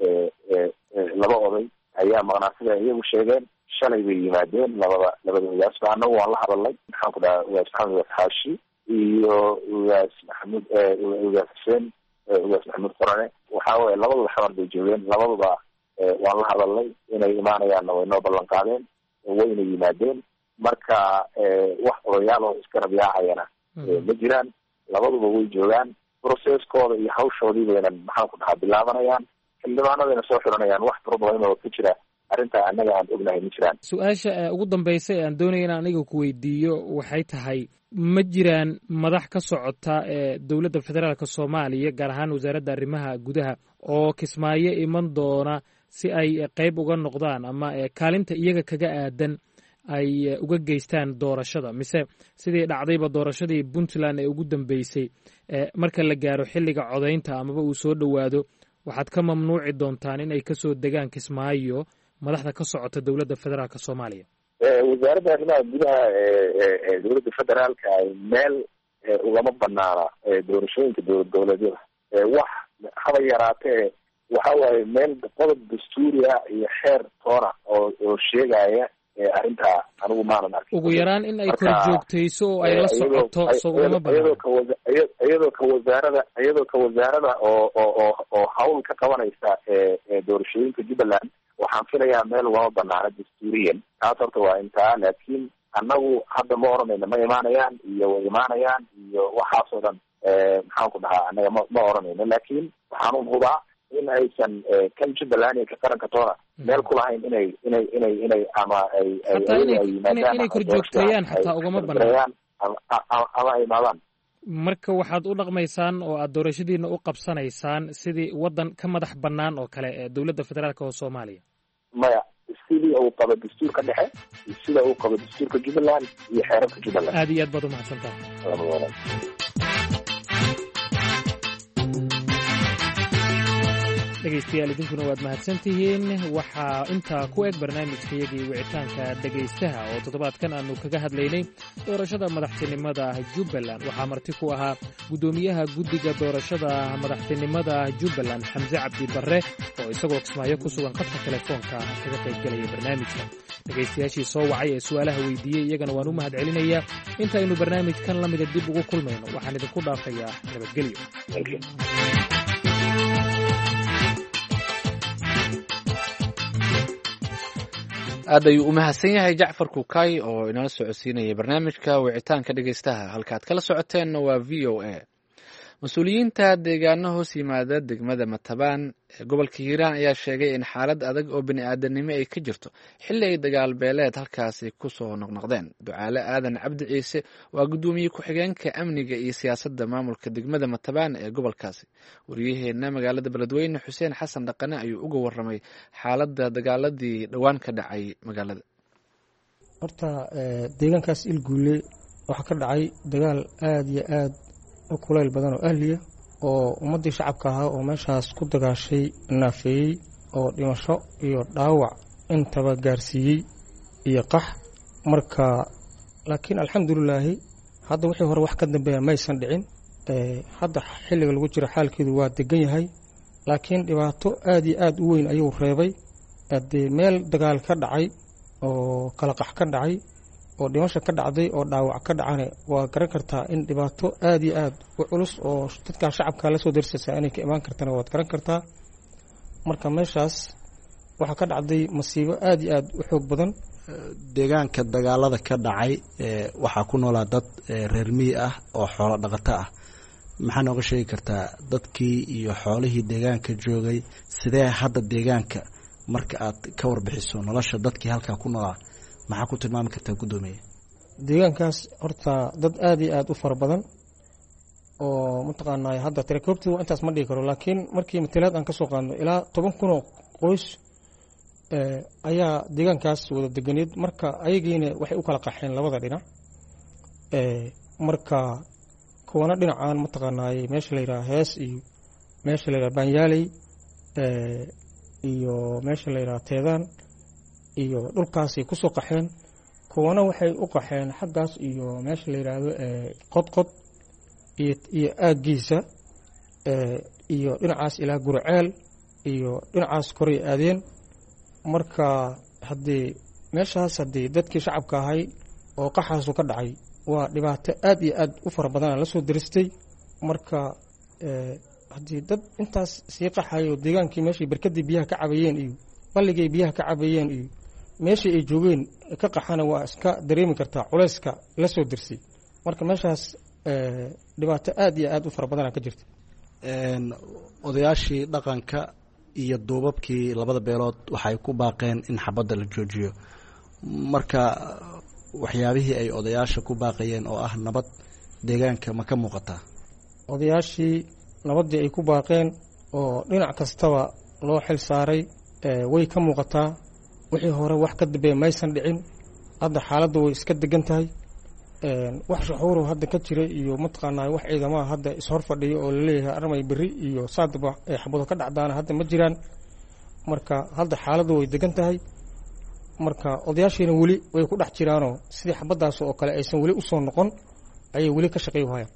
Speaker 4: laba oday ayaa maqnaa siday iyagu sheegeen shalay bay yimaadeen labada labada ogaasba annagu waan la hadalnay maxaan ku dhahaa ogaas maxamed ogaas xaashi iyo ogaas maxamuud ogaas xuseen ogaas maxamuud qorane waxa weye labaduba xamar bay joogeen labaduba waan la hadalnay inay imaanayaanna way noo ballan qaadeen wayna yimaadeen marka wax odayaal oo isgarab yaacayana ma jiraan labaduba way joogaan processkooda iyo hawshoodii bayna maxaan ku dhahaa bilaabanayaan xildhibaanadayna soo xiranayaan wax problem oo ka jira arrinta annaga aan ognahay ma jiraan
Speaker 11: su-aasha ugu dambaysa ee aan doonaya in aniga ku weydiiyo waxay tahay ma jiraan madax ka socota ee dowladda federaalka soomaaliya gaar ahaan wasaaradda arrimaha gudaha oo kismaayo iman doona si ay qayb uga noqdaan ama kaalinta iyaga kaga aadan ay uga geystaan doorashada mise sidii dhacdayba doorashadii puntland ee ugu dambeysay marka la gaaro xilliga codaynta amaba uu soo dhowaado waxaad ka mamnuuci doontaan in ay kasoo degaan kismaayo madaxda ka socota dowladda federaalka soomaaliya
Speaker 4: wasaaradda arrimaha gudaha ee dowladda federaalka meel ugama banaana doorashooyinka dowlad goboleedyada wax haba yaraatee waxa waaye meel qodob dastuuriya iyo xeer toona oo oo sheegaya arrintaa anigu maanan arkin
Speaker 11: ugu yaraan in ay kor joogtayso oo ay la socoto so ugama banaana
Speaker 4: iyadoo ka wasaarada iyadoo ka wasaarada oo oo oo hawl ka qabanaysa ee doorashooyinka jubbaland waxaan filayaa meel ugama banaana dastuuriyan taas horta waa intaa laakiin annagu hadda ma oranayno ma imaanayaan iyo way imaanayaan iyo waxaasoo dhan maxaan ku dhahaa annaga ma ma oranayno laakiin waxaan hubaa in aysan kan jubbaland iyo ka qaranka toona meel ku lahayn inay inay inay inay ama ay
Speaker 11: inay kor joogteeyaan xataa ugama banaan
Speaker 4: ama ay imaadaan
Speaker 11: marka waxaad u dhaqmaysaan oo aad doorashadiina u qabsanaysaan sidii waddan ka madax bannaan oo kale ee dowladda federaalka oo soomaaliya
Speaker 4: maya sidii uu qabo dastuurka dhexe sida uu qabo dastuurka jubbaland iyo xeerarka jubbaland
Speaker 11: aad iyo aad baad umahadsantahay dhegaystayaal idinkuna waad mahadsan tihiin waxaa intaa ku eg barnaamijkayagii wicitaanka dhegaystaha oo toddobaadkan aanu kaga hadlaynay doorashada madaxtinimada jubbaland waxaa marti ku ahaa guddoomiyaha guddiga doorashada madaxtinimada jubbaland xamse cabdi barre oo isagoo kismaayo ku sugan khadka telefoonka kaga qayb gelaya barnaamijka dhegaystayaashii soo wacay ee su'aalaha weydiiyey iyagana waan u mahad celinayaa intaaynu barnaamijkan la mida dib ugu kulmayno waxaan idinku dhaafayaa nabadgelyo
Speaker 2: aad ayuu u mahadsan yahay jacfar kukay oo inala socodsiinayay barnaamijka wicitaanka dhegaystaha halkaad kala socoteenna waa v o a mas-uuliyiinta deegaano hoos yimaada degmada matabaan ee gobolka hiiraan ayaa sheegay in xaalad adag oo bini-aadanimo ay ka jirto xilli ay dagaal beeleed halkaasi ku soo noqnoqdeen. ducaale aadan cabdi ciise waa guddoomiye ku-xigeenka amniga iyo siyaasadda maamulka degmada matabaan ee gobolkaasi. wariyaheenna magaalada beledweyne xuseen xasan dhaqane ayuu uga waramay xaaladda dagaaladii dhowaan ka dhacay magaalada.
Speaker 18: horta deegaankaas ilguule waxaa ka dhacay dagaal aada iyo aad u kulayl badan oo ahliya oo ummaddii shacabka ahaa oo meeshaas ku dagaashay naafeeyey oo dhimasho iyo dhaawac intaba gaarsiiyey iyo qax. marka laakiin alxamdulilaahi hadda wixii hore wax ka dambeeya maysan dhicin. hadda xilliga lagu jiro xaalkeedu waa degan yahay, laakiin dhibaato aada iyo aada u weyn ayuu reebay. haddee meel dagaal ka dhacay oo kala qax ka dhacay oo dhimasho ka dhacday oo dhaawac ka dhacana waa garan kartaa in dhibaato aada iyo aada u culus oo dadkaa shacabka la soo darsaysa inay ka imaan kartana waad garan kartaa. marka meeshaas waxaa ka dhacday masiibo aada iyo aada u xoog badan.
Speaker 9: deegaanka dagaalada ka dhacay waxaa ku noolaa dad reer miyi ah oo xoolo dhaqato ah. maxaa nooga sheegi kartaa dadkii iyo xoolihii deegaanka joogay sidee hadda deegaanka marka aad ka warbixiso nolosha dadkii halkaa ku noolaa maxaa ku tilmaami kartaa guddoomiye?
Speaker 18: deegaankaas horta dad aada iyo aada u fara badan oo mataqaanaa hadda tirakoobtii waa intaas ma dhigi karo, laakiin markii matalaad aan ka soo qaadno ilaa toban kun oo qoys ayaa deegaankaas wada deganeed. marka ayagiina waxay u kala qaxeen labada dhinac. marka kuwana dhinacaan mataqaanaaye meesha la yidhaha hees iyo meesha la yidhaha baanyaaley iyo meesha la yidhaha teedaan iyo dhulkaasay kusoo qaxeen. kuwana waxay u qaxeen xaggaas iyo meesha la yidhaahdo qodqod iyo iyo aaggiisa iyo dhinacaas ilaa gurceel iyo dhinacaas koray aadeen. marka haddii meeshaas haddii dadkii shacabka ahay oo qaxaasu ka dhacay waa dhibaato aada iyo aada u fara badana la soo diristay. marka haddii dad intaas sii qaxayo deegaankii meeshay barkadii biyaha ka cabayeen iyo balligay biyaha ka cabayeen iyo meeshii ay joogeen ka qaxana waa iska dareemi kartaa culayska la soo dirsay. marka meeshaas dhibaato aada iyo aada u fara badana ka jirta.
Speaker 9: odayaashii dhaqanka iyo duubabkii labada beelood waxay ku baaqeen in xabadda la joojiyo. marka waxyaabihii ay odayaasha ku baaqayeen oo ah nabad deegaanka ma ka muuqataa?
Speaker 18: odayaashii nabaddii ay ku baaqeen oo dhinac kastaba loo xil saaray way ka muuqataa. wixii hore wax ka dambeeya maysan dhicin. hadda xaaladda way iska degan tahay. wax shuxuuro hadda ka jira iyo mataqaanaa wax ciidamaha hadda ishor fadhiyo oo laleeyahay armay berri iyo saadaba ay xabado ka dhacdaana hadda ma jiraan. marka hadda xaaladda way degan tahay. marka odayaashiina weli way ku dhex jiraanoo sidii xabaddaas oo kale aysan weli usoo noqon ayay weli ka shaqeey hayaan.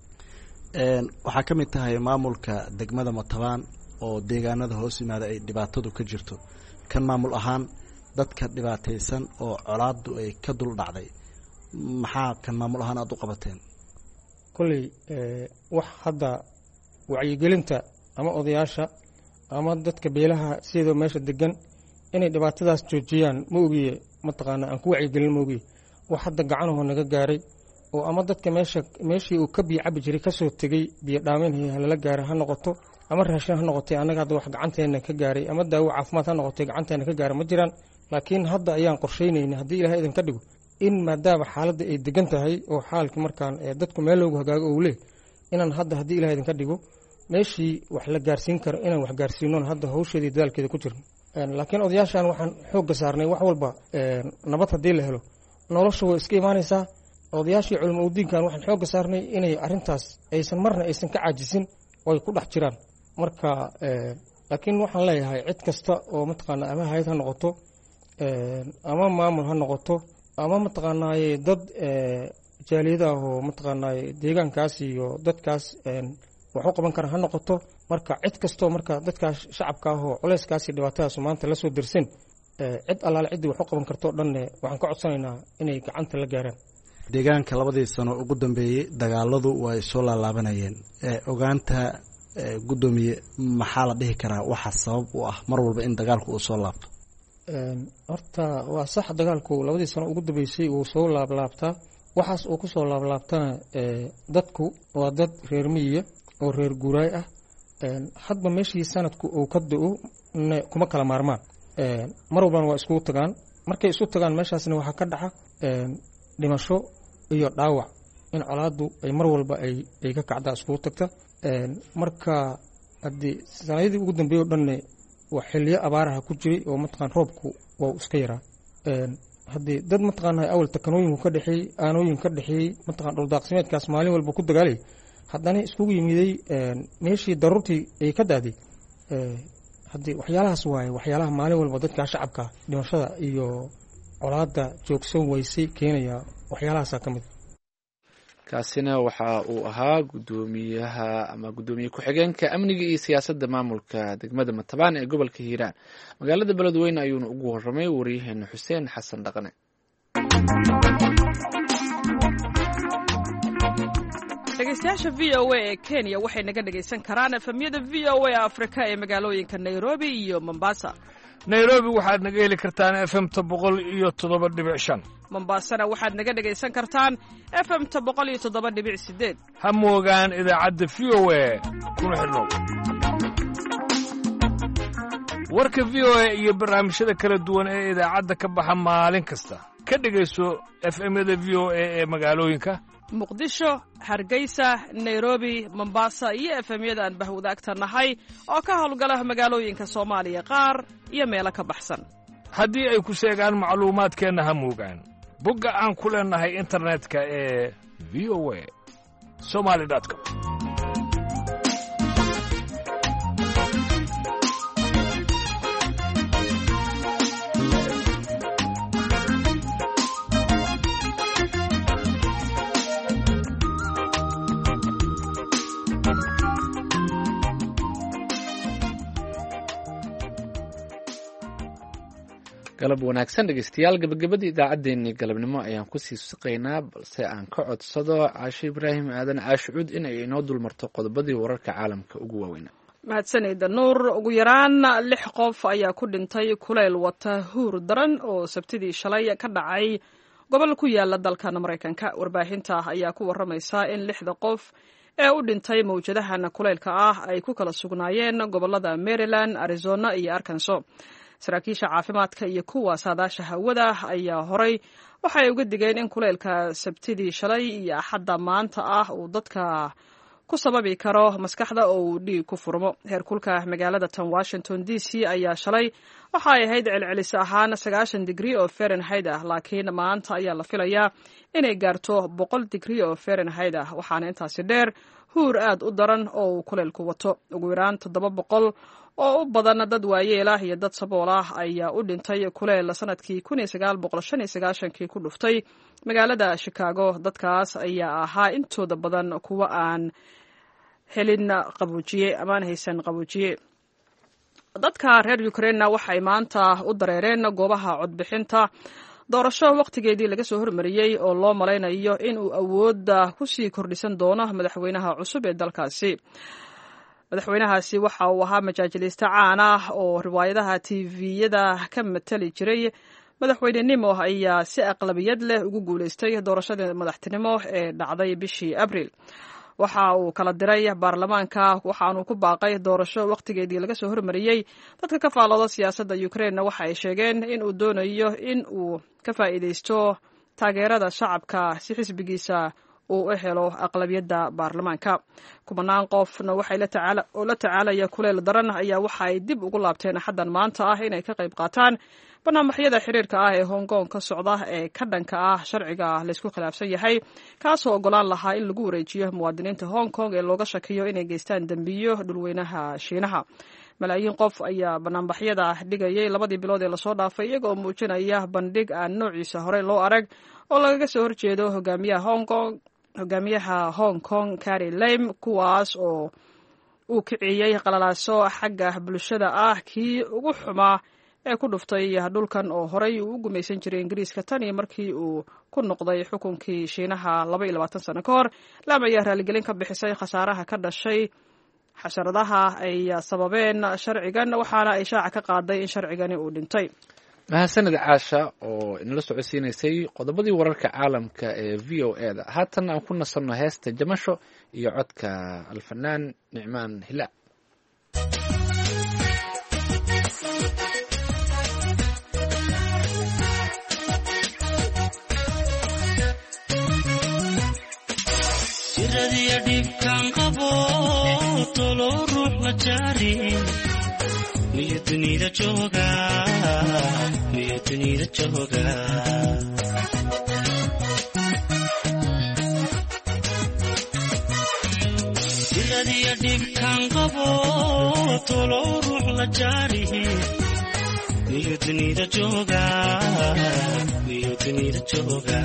Speaker 9: waxaa ka mid tahay maamulka degmada matabaan oo deegaanada hoos yimaada ay dhibaatadu ka jirto. kan maamul ahaan dadka dhibaataysan oo colaadu ay ka dul dhacday maxaa kan maamul ahaan aada u qabateen?
Speaker 18: kolley wax hadda wacyigelinta ama odayaasha ama dadka beelaha sidoo meesha degan inay dhibaatadaas joojiyaan ma ogiye mataqaana aan ku wacyigelin ma ogiye. wax hadda gacanahoo naga gaaray oo ama dadka meesha meeshii uu ka biyo cabi jiray kasoo tegey biyo dhaameyn halala gaaray ha noqoto ama raashin ha noqotay annaga hadda wax gacanteena ka gaaray ama daawo caafimaad ha noqotay gacanteena ka gaaray ma jiraan. laakiin hadda ayaan qorsheynayna haddii ilaahay idinka dhigo in maadaama xaaladda ay degan tahay oo xaalkii markaan dadku meel loogu hagaago ou leh inaan hadda haddii ilahay idinka dhigo meeshii wax la gaarsiin karo inaan wax gaarsiinon hadda hawsheedii dadaalkeeda ku jirno. laakiin odayaashan waxaan xoogga saarnay wax walba nabad haddii la helo nolosha way iska imaanaysaa. odayaashii culimo udiinkan waxaan xoogga saarnay inay arrintaas aysan marna aysan ka caajisin oo ay ku dhex jiraan. marka laakiin waxaan leeyahay cid kasta oo mataqaana ama hayad ha noqoto ama maamul ha noqoto ama mataqaanaaye dad jaaliyada ah oo mataqaanaaye deegaankaas iyo dadkaas wax u qaban kara ha noqoto. marka cid kastoo marka dadkaas shacabka ah oo culayskaas iyo dhibaatadaas maanta la soo dirsan cid allaale ciddii wax u qaban karto dhanne waxaan ka codsanaynaa inay gacanta la gaaraan.
Speaker 9: deegaanka labadii sano ugu dambeeyey dagaaladu way soo laalaabanayeen. ogaanta guddoomiye maxaa la dhihi karaa waxa sabab u ah mar walba in dagaalku uu soo laabto?
Speaker 18: horta waa sax dagaalku labadii sano ugu dambeysay uu soo laablaabtaa. waxaas uu kusoo laablaabtana dadku waa dad reer miyiga oo reer guuraay ah hadba meeshii sanadku uu ka do-o kuma kala maarmaan mar walbana waa iskugu tagaan markay isu tagaan meeshaasna waxaa ka dhaca dhimasho iyo dhaawac in colaadu ay mar walba ay ka kacdaa iskugu tagta marka haddii sanadii ugu dambeeyey o dhanne waa xiliyo abaaraha ku jiray oo mataqaan roobku waa iska yaraa haddii dad mataqaana awal takanooyinku ka dhexeeyey aanooyin ka dhexeeyey mataqaan dhuldaaqsimeedkaas maalin walba ku dagaalay haddana iskugu yimiday meeshii daruurtii ay ka daaday haddii waxyaalahaas waaye waxyaalaha maalin walba dadka shacabka dhimashada iyo colaada joogsan weysay keenaya waxyaalahaasa ka mid
Speaker 2: kaasina waxa uu ahaa gudoomiyaha ama gudoomiye ku-xigeenka amniga iyo siyaasadda maamulka degmada matabaan ee gobolka hiiraan magaalada beledweyne ayuuna ugu waramay waryaheena xuseen xasan dhaqane.
Speaker 1: dhegeystayaasha v o a ee kenya waxay naga dhegaysan karaan efemyada v o a afrika ee magaalooyinka nairobi iyo mombasa.
Speaker 19: nairobi waxaad naga heli kartaan efemta boqol iyo toddoba dhibic shan.
Speaker 1: mombasana waxaad naga dhegaysan kartaan efemta boqol iyo toddoba dhibic sideed.
Speaker 19: ha moogaan idaacadda v o a kuna xidhnow warka v o a iyo barnaamijyada kala duwan ee idaacadda ka baxa maalin kasta ka dhegayso efemyada v o a ee magaalooyinka
Speaker 1: muqdisho, hargeysa, nairobi, mombasa iyo efemyada aan bahwadaagta nahay oo ka howlgala magaalooyinka soomaaliya qaar iyo meelo ka baxsan.
Speaker 19: haddii ay ku sheegaan macluumaadkeenna ha moogaan bogga aan ku leennahay internetka ee v o a somali dot com.
Speaker 2: galab wanaagsan dhegeystayaal gabagabadii idaacaddeenii galabnimo ayaan kusii suqaynaa balse aan ka codsado caashe ibraahim aadan caashucuud in ay inoo dulmarto qodobadii wararka caalamka ugu waaweynaa.
Speaker 1: mahadsanida nuur. ugu yaraan lix qof ayaa ku dhintay kuleyl wata huur daran oo sabtidii shalay ka dhacay gobol ku yaala dalkan maraykanka. warbaahinta ayaa ku waramaysa in lixda qof ee u dhintay mawjadahan kuleylka ah ay ku kala sugnaayeen gobolada maryland, arizona iyo arkansas. saraakiisha caafimaadka iyo kuwa saadaasha hawada ayaa horay waxay uga digeen in kuleylka sabtidii shalay iyo axadda maanta ah uu dadka ku sababi karo maskaxda oo uu dhiig ku furmo. heerkulka magaalada tan washington d c ayaa shalay waxa ay ahayd celcelis ahaan sagaashan digrii oo fahrenheit ah, laakiin maanta ayaa la filayaa inay gaarto boqol digrii oo fahrenheit ah, waxaana intaasi dheer huur aad u daran oo uu kuleylku wato. ugu yaraan toddoba boqol oo u badan dad waayeel ah iyo dad sabool ah ayaa u dhintay kuleyl sanadkii kun iyo sagaal boqol shan iyo sagaashankii ku dhuftay magaalada chicago. dadkaas ayaa ahaa intooda badan kuwa aan helin qaboojiye amaan haysan qaboojiye. dadka reer ukrainena waxay maanta u dareereen goobaha codbixinta doorasho wakhtigeedii laga soo hormariyey oo loo malaynayo in uu awoodda kusii kordhisan doono madaxweynaha cusub ee dalkaasi. madaxweynahaasi waxa uu ahaa majaajiliiste caan ah oo riwaayadaha tviyada ka matali jiray. madaxweynenimo ayaa si aqlabiyad leh ugu guuleystay doorashadii madaxtinimo ee dhacday bishii abriil. waxa uu kala diray baarlamaanka waxaanuu ku baaqay doorasho wakhtigeedii laga soo hormariyey. dadka ka faallooda siyaasadda ukrainena waxa ay sheegeen in uu doonayo in uu ka faa'iidaysto taageerada shacabka si xisbigiisa uu u helo aqlabiyadda baarlamaanka. kumanaan qofna waxay oo la tacaalaya kuleyl daran ayaa waxa ay dib ugu laabteen axaddan maanta ah inay ka qayb qaataan barnaamijyada xiriirka ah ee hong kong ka socda ee ka dhanka ah sharciga laysku khilaafsan yahay, kaasoo ogolaan lahaa in lagu wareejiyo muwaadiniinta hong kong ee looga shakiyo inay geystaan dembiyo dhulweynaha shiinaha. malaayiin qof ayaa banaanbaxyada dhigayay labadii bilood ee lasoo dhaafay iyaga oo muujinaya bandhig aan noociisa horey loo arag oo lagaga soo horjeedo hogaamiyaha hong kong hogaamiyaha hong kong Carrie Lam, kuwaas oo uu kiciyey qalalaaso xagga bulshada ah kii ugu xumaa ee ku dhuftay dhulkan oo horey uu u gumaysan jiray ingiriiska tan iyo markii uu ku noqday xukunkii shiinaha laba iyo labaatan sano ka hor. Lam ayaa raaligelin ka bixisay khasaaraha ka dhashay xasharadaha ay sababeen sharcigan, waxaana ay shaaca ka qaaday in sharcigani uu dhintay.
Speaker 2: mahadsanid caasha oo inala socodsiinaysay qodobadii wararka caalamka ee v o e da. haatan aan ku nasanno heesta jamasho iyo codka alfanaan nicmaan hilaa.
Speaker 20: jiradiya dhibkaan qabo tolo ruux la jaarin miyo dunida jooga miyo dunida jooga jiradiya dhibkaan qabo tolo ruux la jaarin miyo dunida jooga miyo dunida jooga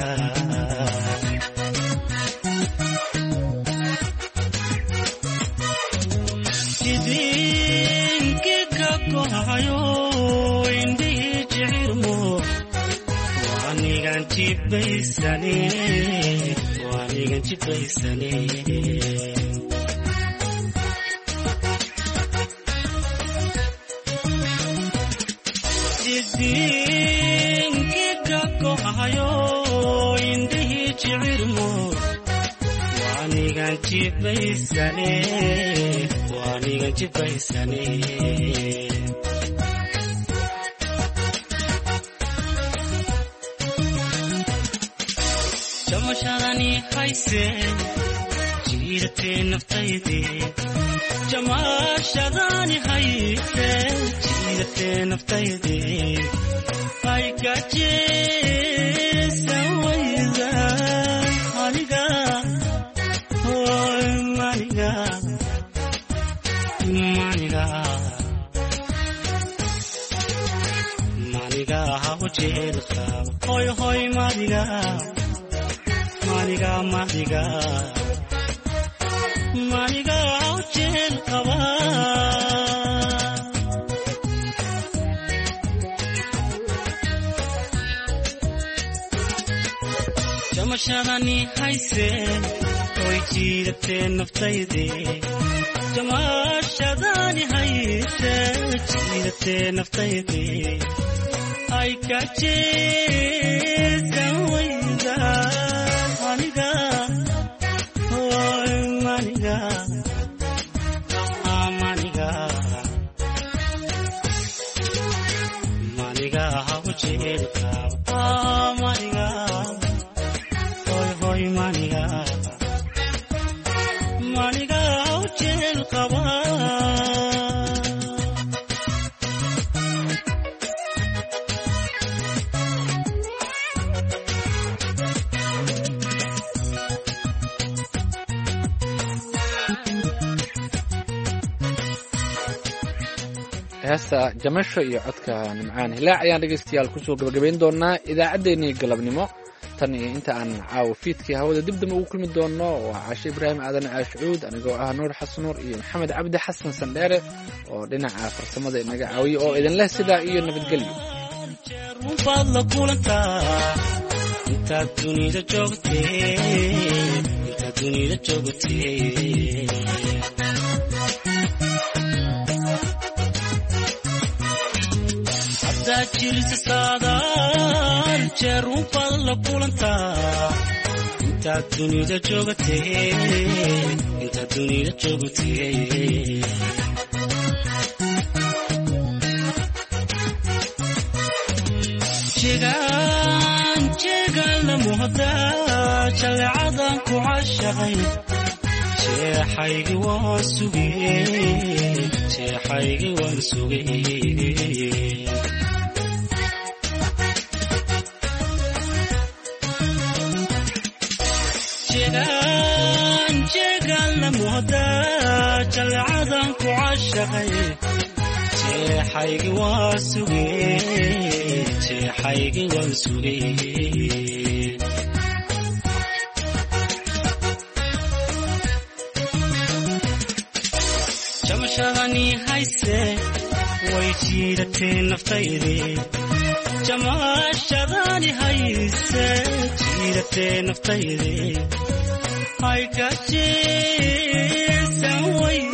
Speaker 20: hayo indhihi jicirmo waanigan jibaysane waanigan jibaysane jidinkiga gohayo indhihi jicirmo waanigan jibaysane waanigan jibaysane jamashadani hayse jiiratee naftayde jamashadani hayse jiiratee naftayde ay gajeesa wayda aniga hoy maniga maniga maniga hawajeelka hoy hoy maniga maniga maniga maniga jeel qaba jamashadani hayse oy jiiratee naftayde jamashadani hayse jiiratee naftayde ay kajeesa wayda maniga hoy maniga maniga maniga hawajeelka maniga hoy hoy maniga maniga hawajeelka
Speaker 2: heesta jamasho iyo codka nimcaan hilaac ayaan dhegaystayaal kusoo gabagabayn doonaa idaacaddeenii galabnimo tan iyo inta aan caawo fiidkii hawada dib dambe ugu kulmi doono waa caashe ibraahim aadan caashucuud anigoo ah nuur xasan nuur iyo maxamed cabdi xasan sandheere oo dhinaca farsamada inaga caawiya oo idin leh sidaa iyo nabadgelyo
Speaker 20: runbaad la kulantaa intaad dunida joogtee intaad dunida joogtee haddaad jirisa saadaal jeer runbaad la kulantaa intaad dunida joogtee intaad dunida joogtee jegaan jeegaan la muhdaa jaleecadan ku cashaqay jeexaygi waan sugay jeexaygi waan sugay jegaan jeegaan la muhdaa jaleecadan ku cashaqay jeexaygi waan sugay jeexaygi waan sugay jamashadani hayse way jiiratee naftayde jamashadani hayse jiiratee naftayde ay gajeesan way